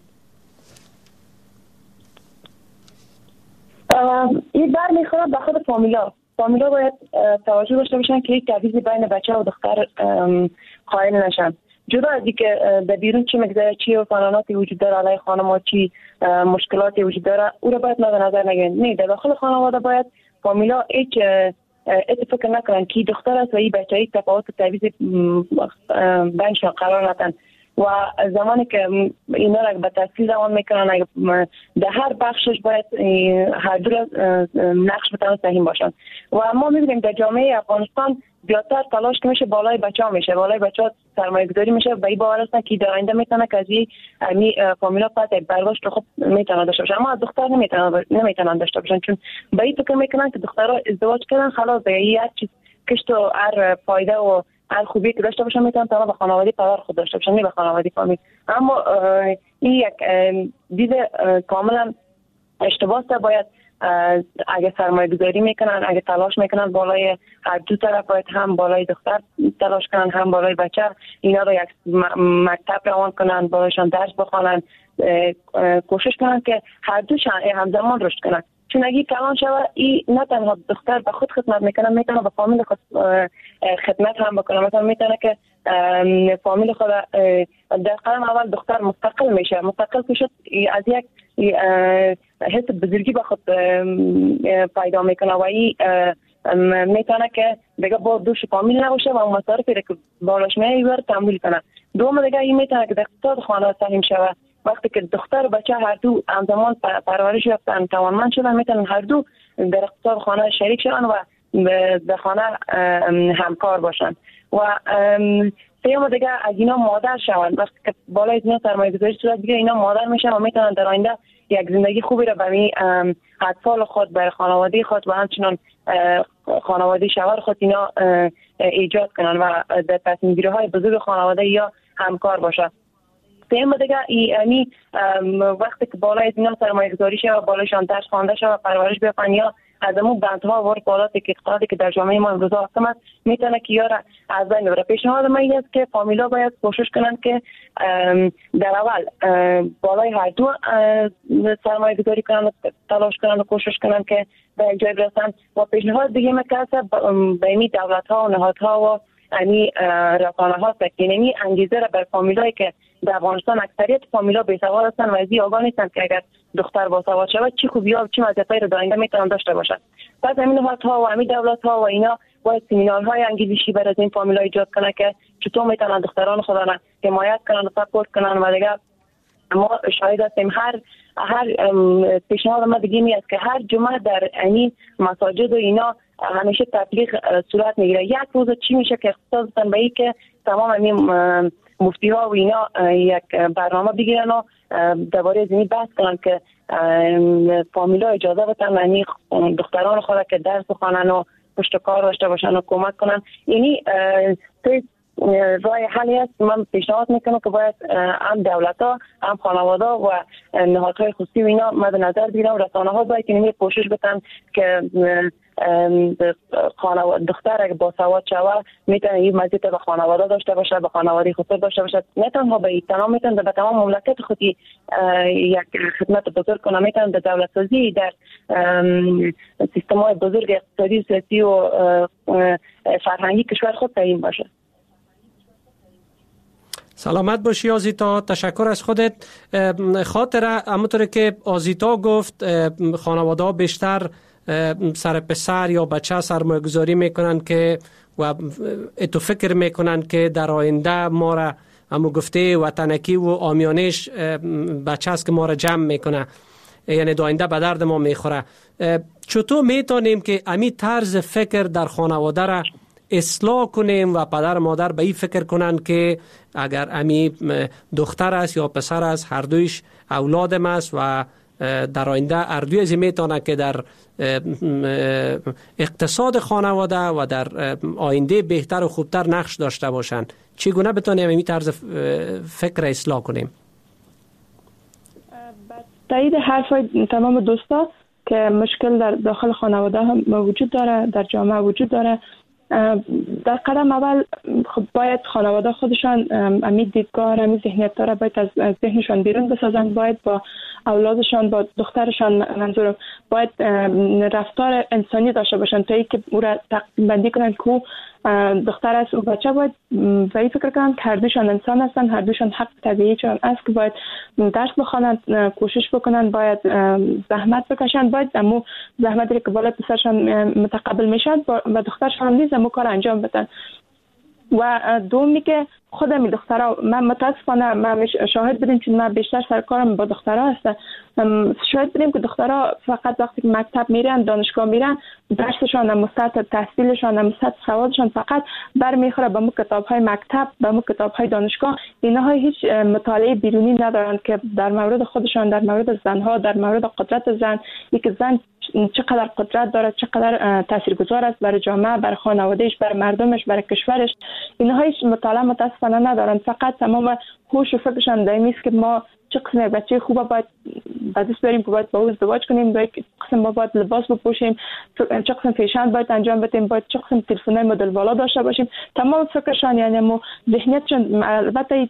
این بر میخواد به خود فامیلا باید توجه داشته باشن که یک تبعیض بین بچه و دختر قائل نشن. جدا از اینکه در بیرون چی مگذره، چی قانوناتی وجود داره علیه خانم ها، چی مشکلاتی وجود داره، او را باید مد نظر نگیرن. نه، در داخل خانواده باید فامیلا هیچ اتفاق نکنن که دختر است و این بچه یک تفاوت تبعیض بینشان قرار ندن. و زمانی که اینا را به تفصیل روان میکنن، در هر بخشش باید هر دو نقش بتوان سهیم باشن. و ما میبینیم در جامعه افغانستان زیادتر تلاش که میشه بالای بچه ها میشه، بالای بچه ها سرمایه گذاری میشه، به این باور هستن که در آینده میتونه که از این فامیلا پس یک برداشت خوب میتونه داشته باشن، اما از دختر نمیتونن داشته باشن، چون به این فکر میکنن که دخترها ازدواج کردن خلاص دیگه هر چیز کشت و هر فایده و هر خوبی که داشته باشن میتونن تمام به خانواده پدر خود داشته باشن، نه به خانواده فامیل. اما این یک دید کاملا اشتباه است. باید اگه سرمایه گذاری میکنن، اگه تلاش میکنن بالای هر دو طرف، باید هم بالای دختر تلاش کنن هم بالای بچه، اینا رو یک مکتب روان کنن، بالایشان درس بخوانن، کوشش کنن که هر دو همزمان رشد کنن. چون اگه کلان شود، این نه تنها دختر به خود خدمت میتونه به فامیل خود خدمت هم بکنه. مثلا میتونه که فامیل خود در قدم اول دختر مستقل میشه، مستقل میشه، از یک حس بزرگی به خود پیدا میکنه و این میتونه که دیگه با دوش فامیل نباشه و مصارفی که بالاش میبره تحمل کنه. دوم دیگه این میتونه که در اقتصاد خانواده سهم شود. وقتی که دختر و بچه هر دو همزمان پرورش یافتن، توانمند شدن، میتونن هر دو در اقتصاد خانه شریک شدن و در خانه همکار باشن. و سیوم دیگه از اینا مادر شوند. وقتی که بالای اینا سرمایه گذاری صورت دیگه اینا مادر میشن و میتونن در آینده یک زندگی خوبی را برای اطفال خود، برای خانواده خود و همچنان خانواده شوهر خود اینا ایجاد کنن و در تصمیم گیری های بزرگ خانواده یا همکار باشن. سیم دیگه یعنی وقتی که بالای اینا سرمایه گذاری شه و بالایشان درس خوانده شه و پرورش بیافن یا از امون بندها و بالات اقتصادی که در جامعه ما امروز حاکم است میتونه که یارا از بین ببره. پیشنهاد من این است که فامیلا باید کوشش کنن که در اول بالای هر دو سرمایه گذاری کنن و تلاش کنن و کوشش کنن که به یک جای برسن. و پیشنهاد دیگه میکرده به این دولت ها و نهادها و یعنی رسانه ها سکنی انگیزه را بر فامیلایی که در افغانستان اکثریت فامیلا بی‌سواد هستند و از این آگاه نیستند که اگر دختر باسواد شود چه خوبی‌ها و چه مزیت‌هایی را در آینده میتونن داشته باشند. پس همین نهادها و همین دولت‌ها و اینا باید سمینارهای انگیزشی برای از این فامیلا ایجاد کنه که چطور میتونن دختران خود را حمایت کنن و سپورت کنن. و دیگه ما شاهد هستیم هر پیشنهاد ما دیگه می است که هر جمعه در این مساجد و اینا همیشه تبلیغ صورت میگیره. یک روز چی میشه که اختصاص بدن به این که تمام این مفتی ها و اینا یک برنامه بگیرن و درباره از این بحث کنن که فامیلا اجازه بدن یعنی دختران خود که درس بخوانن و پشت کار داشته باشن و کمک کنن. یعنی راه حلی است. من پیشنهاد میکنم که باید هم دولت ها هم خانواده و نهادهای خصوصی و اینا مد نظر بگیرن و رسانه ها باید که کوشش بکنن که دختر اگه باسواد شود میتونه این مزیت به خانواده داشته باشه، به خانواده خود داشته باشه، نه تنها به ایتنا میتونه به تمام مملکت خودی یک خدمت بزرگ کنه، میتونه به دولت سازی در سیستم های بزرگ اقتصادی، سیاسی و فرهنگی کشور خود تعیین باشه. سلامت باشی آزیتا، تشکر از خودت. خاطره همونطور که آزیتا گفت خانواده ها بیشتر سر پسر یا بچه سرمایه گذاری میکنن که و اتو فکر میکنن که در آینده ما را همون گفته وطنکی و آمیانش بچه است که ما را جمع میکنه، یعنی در آینده به درد ما میخوره. چطور میتونیم که امی طرز فکر در خانواده را اصلاح کنیم و پدر مادر به این فکر کنن که اگر امی دختر است یا پسر است هر دویش اولادم است و در آینده هر دوی از میتونه که در اقتصاد خانواده و در آینده بهتر و خوبتر نقش داشته باشند. چگونه بتونیم این طرز فکر اصلاح کنیم؟ تایید حرفای تمام دوستا که مشکل در داخل خانواده هم وجود داره، در جامعه وجود داره. در قدم اول خب باید خانواده خودشان امی دیدگاه امی ذهنیت را باید از ذهنشان بیرون بسازند، باید با اولادشان با دخترشان منظورم باید رفتار انسانی داشته باشند تا اینکه او را تقسیم بندی کنند که دختر است و بچه باید به این فکر کنند که هر دوشان انسان هستند، هر دوشان حق طبیعی چون است که باید درس بخوانند، کوشش بکنند، باید زحمت بکشند، باید امو زحمتی که بالا پسرشان متقبل میشن و دخترشان نیز امو کار انجام بدن. و دومی که خودم این دخترها من متاسفانه من شاهد بودیم چون من بیشتر سر کارم با دخترها هستم، شاهد بودیم که دخترها فقط وقتی که مکتب میرن دانشگاه میرن درسشان سطح تحصیلشان سطح سوادشان فقط برمیخوره به مو کتاب‌های مکتب، به مو کتاب‌های دانشگاه. اینها هیچ مطالعه بیرونی ندارند که در مورد خودشان، در مورد زنها، در مورد قدرت زن، یک زن چقدر قدرت داره، چقدر تاثیرگذار است برای جامعه، برای خانوادهش، برای مردمش، برای کشورش. اینها هیچ مطالعه متاسفانه ندارن. فقط تمام هوش و فکرشان در این است که ما چه قسم بچه خوبه باید دست بریم که باید با او ازدواج کنیم، چه قسم ما باید لباس بپوشیم، چه قسم فیشن باید انجام بدیم، باید چه قسم تلفن‌های مدل والا داشته باشیم. تمام فکرشان یعنی مو ذهنیتشان البته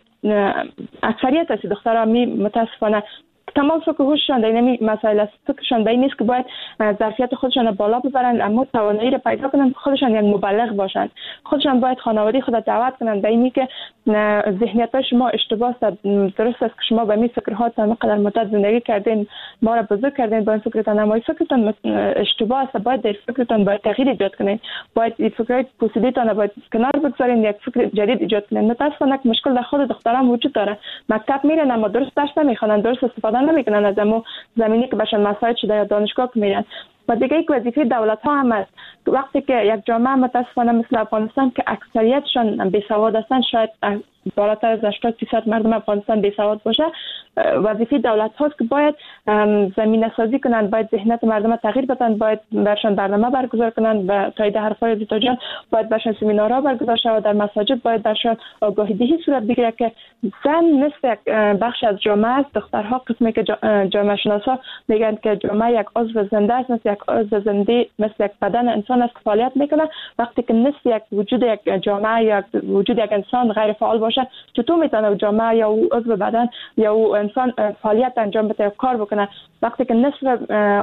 اکثریت از دخترها متاسفانه تمام فکر هوششان در این مسائل است. فکرشان به این نیست که باید ظرفیت خودشان بالا ببرند، اما توانایی را پیدا کنند که خودشان یک مبلغ باشند. خودشان باید خانواده خود دعوت کنند به اینی که ذهنیت شما اشتباه است، درست است که شما به این فکرها تا مقدار مدت زندگی کردین، ما را بزرگ کردین با این فکرتان، اما فکرتان اشتباه است، باید در فکرتان باید تغییر ایجاد کنین، باید این فکرهای پوسیده‌تان باید کنار بگذارین، یک فکر جدید ایجاد کنین. متأسفانه مشکل در خود دختران وجود داره، مکتب میرن اما درست درس نمیخوانند، درست استفاده نمیکنن از امو زمینی که بهشون مساعد شده یا دانشگاه که میرن. و دیگه یک وظیفه دولت ها هم است. وقتی که یک جامعه متاسفانه مثل افغانستان که اکثریتشان بیسواد هستند، شاید بالاتر از 80% مردم افغانستان بیسواد باشه، وظیفه دولت هاست که باید زمینه سازی کنند، باید ذهنیت مردم تغییر بدن، باید برشان برنامه برگزار کنند و تایید حرفای زیتا جان، باید برشان سمینارها برگزار شود در مساجد، باید برشان آگاهی دهی صورت بگیره که زن مثل یک بخش از جامعه است. دخترها قسمی که جامعه شناسا میگن که جامعه یک عضو زنده است، مثل یک عضو زنده، مثل یک بدن انسان است که فعالیت میکنه. وقتی که مثل یک وجود یک جامعه یا وجود یک انسان غیر فعال باشه، چطور میتونه جامعه یا عضو بدن یا انسان فعالیت انجام بده، کار بکنه؟ وقتی که نصف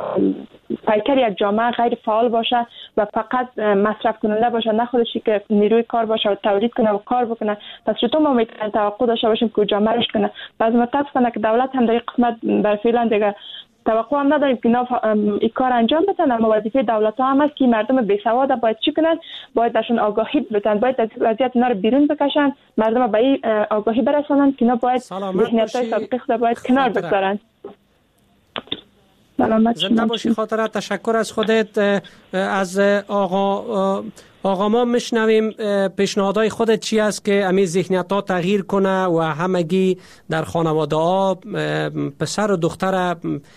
پیکر یک جامعه غیر فعال باشه و فقط مصرف کننده باشه، نه خودشی که نیروی کار باشه و تولید کنه و کار بکنه، پس چطور ما میتونیم توقع داشته باشیم که جامعه رشد کنه؟ بعضی متاسفانه که دولت هم در این قسمت بر فعلا دیگه توقع هم نداریم که این کار انجام بدن. اما وظیفه دولت ها هم است که مردم بیسواد باید چی کنن؟ باید درشون آگاهی بدن، باید از وضعیت اینا رو بیرون بکشن، مردم به این آگاهی برسونن که اینا باید ذهنیت‌های سابقه خود باید کنار بگذارن. زنده باشی خاطره. تشکر از خودت. از آقا ما میشنویم پیشنهادهای خودت چی است که امی ذهنیت ها تغییر کنه و همگی در خانواده ها پسر و دختر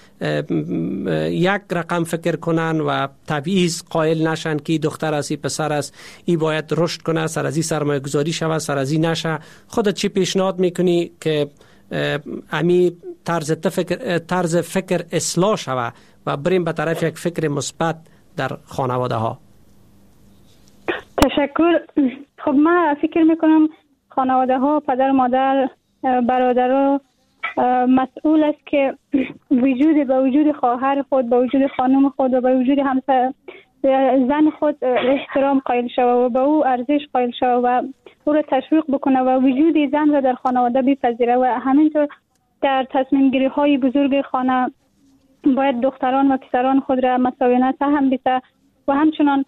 یک رقم فکر کنن و تبعیض قائل نشن که دختر است پسر است، ای باید رشد کنه، سر از این سرمایه گذاری شود، سر از این نشه. خودت چی پیشنهاد میکنی که امی طرز فکر اصلاح شود و بریم به طرف یک فکر مثبت در خانواده ها؟ تشکر. خب من فکر میکنم خانواده ها، پدر مادر، برادرها مسئول است که به وجود خواهر خود، به وجود خانم خود و به وجود همسر زن خود احترام قائل شود و به او ارزش قائل شود و او را تشویق بکنه و وجود زن را در خانواده بپذیره و همینطور در تصمیم گیری های بزرگ خانه باید دختران و پسران خود را مساویانه سهم بده و همچنان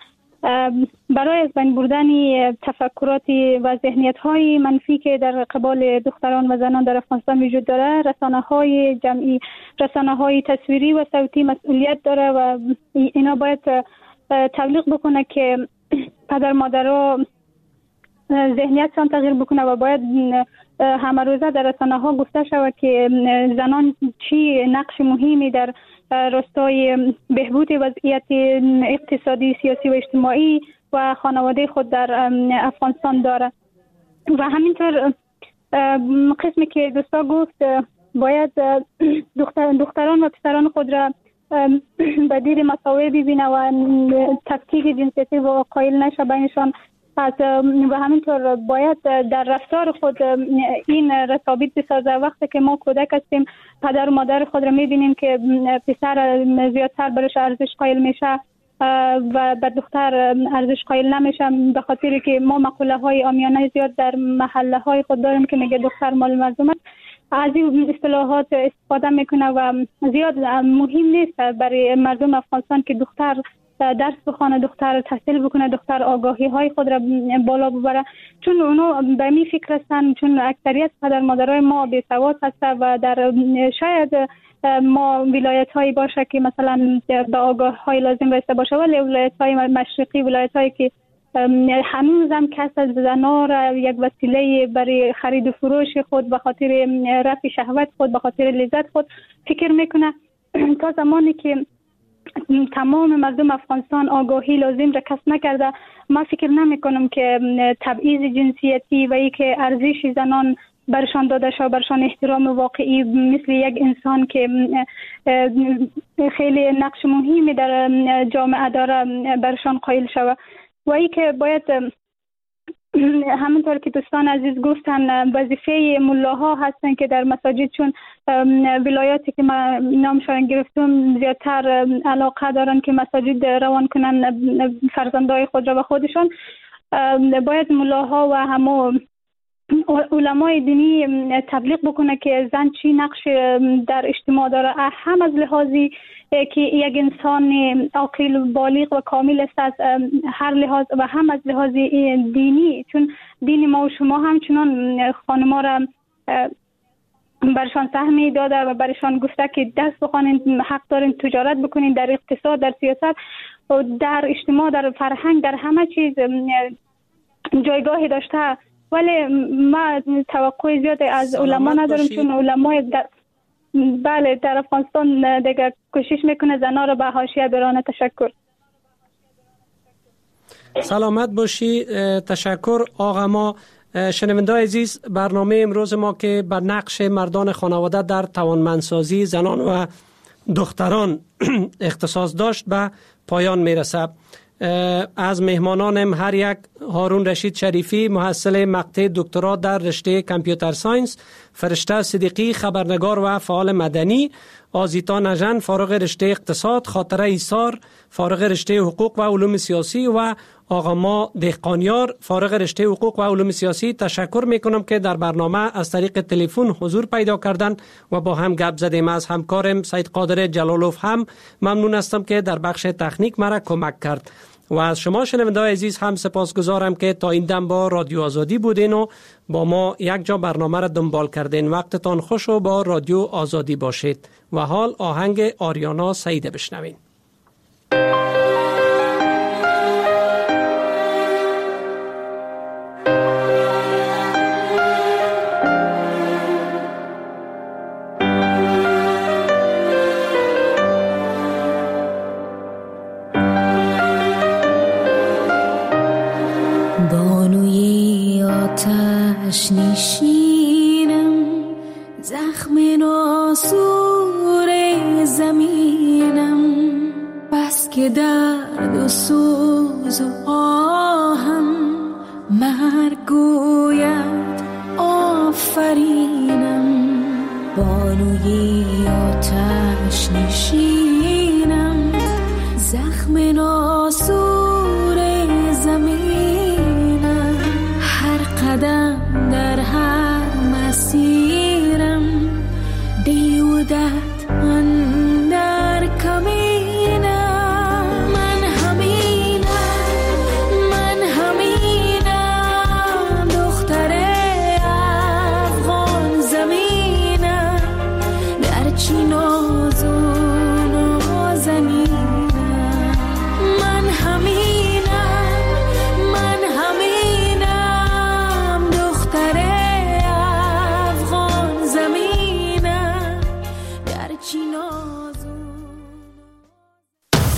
برای از بین بردن تفکرات و ذهنیت های منفی که در قبال دختران و زنان در افغانستان وجود داره، رسانه های جمعی، رسانه های تصویری و صوتی مسئولیت داره و اینا باید تبلیغ بکنه که پدر مادرها ذهنیتشان تغییر بکنه و باید همه روزه در رسانه ها گفته شود که زنان چی نقش مهمی در راستای بهبود وضعیت اقتصادی، سیاسی و اجتماعی و خانواده خود در افغانستان داره. و همینطور قسمی که دوستا گفت باید دختران و پسران خود را به دید مساوی ببینه و تفکیک جنسیتی و قائل نشه بینشان و همینطور باید در رفتار خود این رتابط بسازه. وقتی که ما کودک هستیم پدر و مادر خود را میبینیم که پسر زیادتر برش ارزش قائل میشه و بر دختر ارزش قائل نمیشه، به خاطر که ما مقوله های عامیانه زیاد در محله های خود داریم که میگه دختر مال مردم است. از این اصطلاحات استفاده میکنه و زیاد مهم نیست برای مردم افغانستان که دختر درس بخونه، دختر تحصیل بکنه، دختر آگاهی های خود را بالا ببره، چون اونو به می فکر هستن، چون اکثریت پدر مادرای ما بی سواد هستن و در شاید ما ولایت هایی باشه که مثلا به آگاه های لازم رسیده باشه، ولی ولایت های مشرقی، ولایت هایی که هنوز هم کسب از زنان را یک وسیله برای خرید و فروش خود به خاطر رفع شهوت خود، به خاطر لذت خود فکر میکنه. تا زمانی که تمام مردم افغانستان آگاهی لازم را کسب نکرده، ما فکر نمی کنم که تبعیض جنسیتی و ای که ارزش زنان برشان داده شد، برشان احترام واقعی مثل یک انسان که خیلی نقش مهمی در جامعه داره برشان قائل شود. و ای که باید همونطور که دوستان عزیز گفتن وظیفه ملاها هستن که در مساجد، چون ولایاتی که من نامشان گرفتم زیادتر علاقه دارن که مساجد روان کنن فرزندای خود را و خودشان، باید ملاها و همو علمای دینی تبلیغ بکنه که زن چی نقش در اجتماع داره، هم از لحاظی که یک انسان عاقل بالغ و کامل است از هر لحاظ و هم از لحاظ دینی، چون دین ما و شما همچنان خانما را برشان سهمی داده و برشان گفته که دست بخوانید، حق دارین تجارت بکنین در اقتصاد، در سیاست و در اجتماع، در فرهنگ، در همه چیز جایگاهی داشته. ولی ما توقع زیاد از علما نداریم، چون علمای بله در افغانستان دیگه کوشش میکنه زنها رو به حاشیه برانه. تشکر. سلامت باشی. تشکر آقا. ما شنونده‌های عزیز، برنامه امروز ما که بر نقش مردان خانواده در توانمندسازی زنان و دختران اختصاص داشت به پایان میرسه. از مهمانانم هر یک: هارون رشید شریفی، محصل مقطع دکترا در رشته کامپیوتر ساینس، فرشته صدیقی، خبرنگار و فعال مدنی، آزیتا نژن، فارغ رشته اقتصاد، خاطره ایسار، فارغ رشته حقوق و علوم سیاسی و آقا ما دهقانیار، فارغ رشته حقوق و علوم سیاسی. تشکر میکنم که در برنامه از طریق تلفن حضور پیدا کردن و با هم گپ زدیم. از همکارم سید قادر جلالوف هم ممنون هستم که در بخش تکنیک مرا کمک کرد و از شما شنونده‌های عزیز هم سپاسگزارم که تا این دم با رادیو آزادی بودین و با ما یک جا برنامه را دنبال کردین. وقتتان خوش و با رادیو آزادی باشید. و حال آهنگ آریانا سعیده بشنوین. نشینم، زخم ناسور زمینم، بس که درد و سوز و آهم مرگ گوید آفرینم. بانوی آتش نشینم،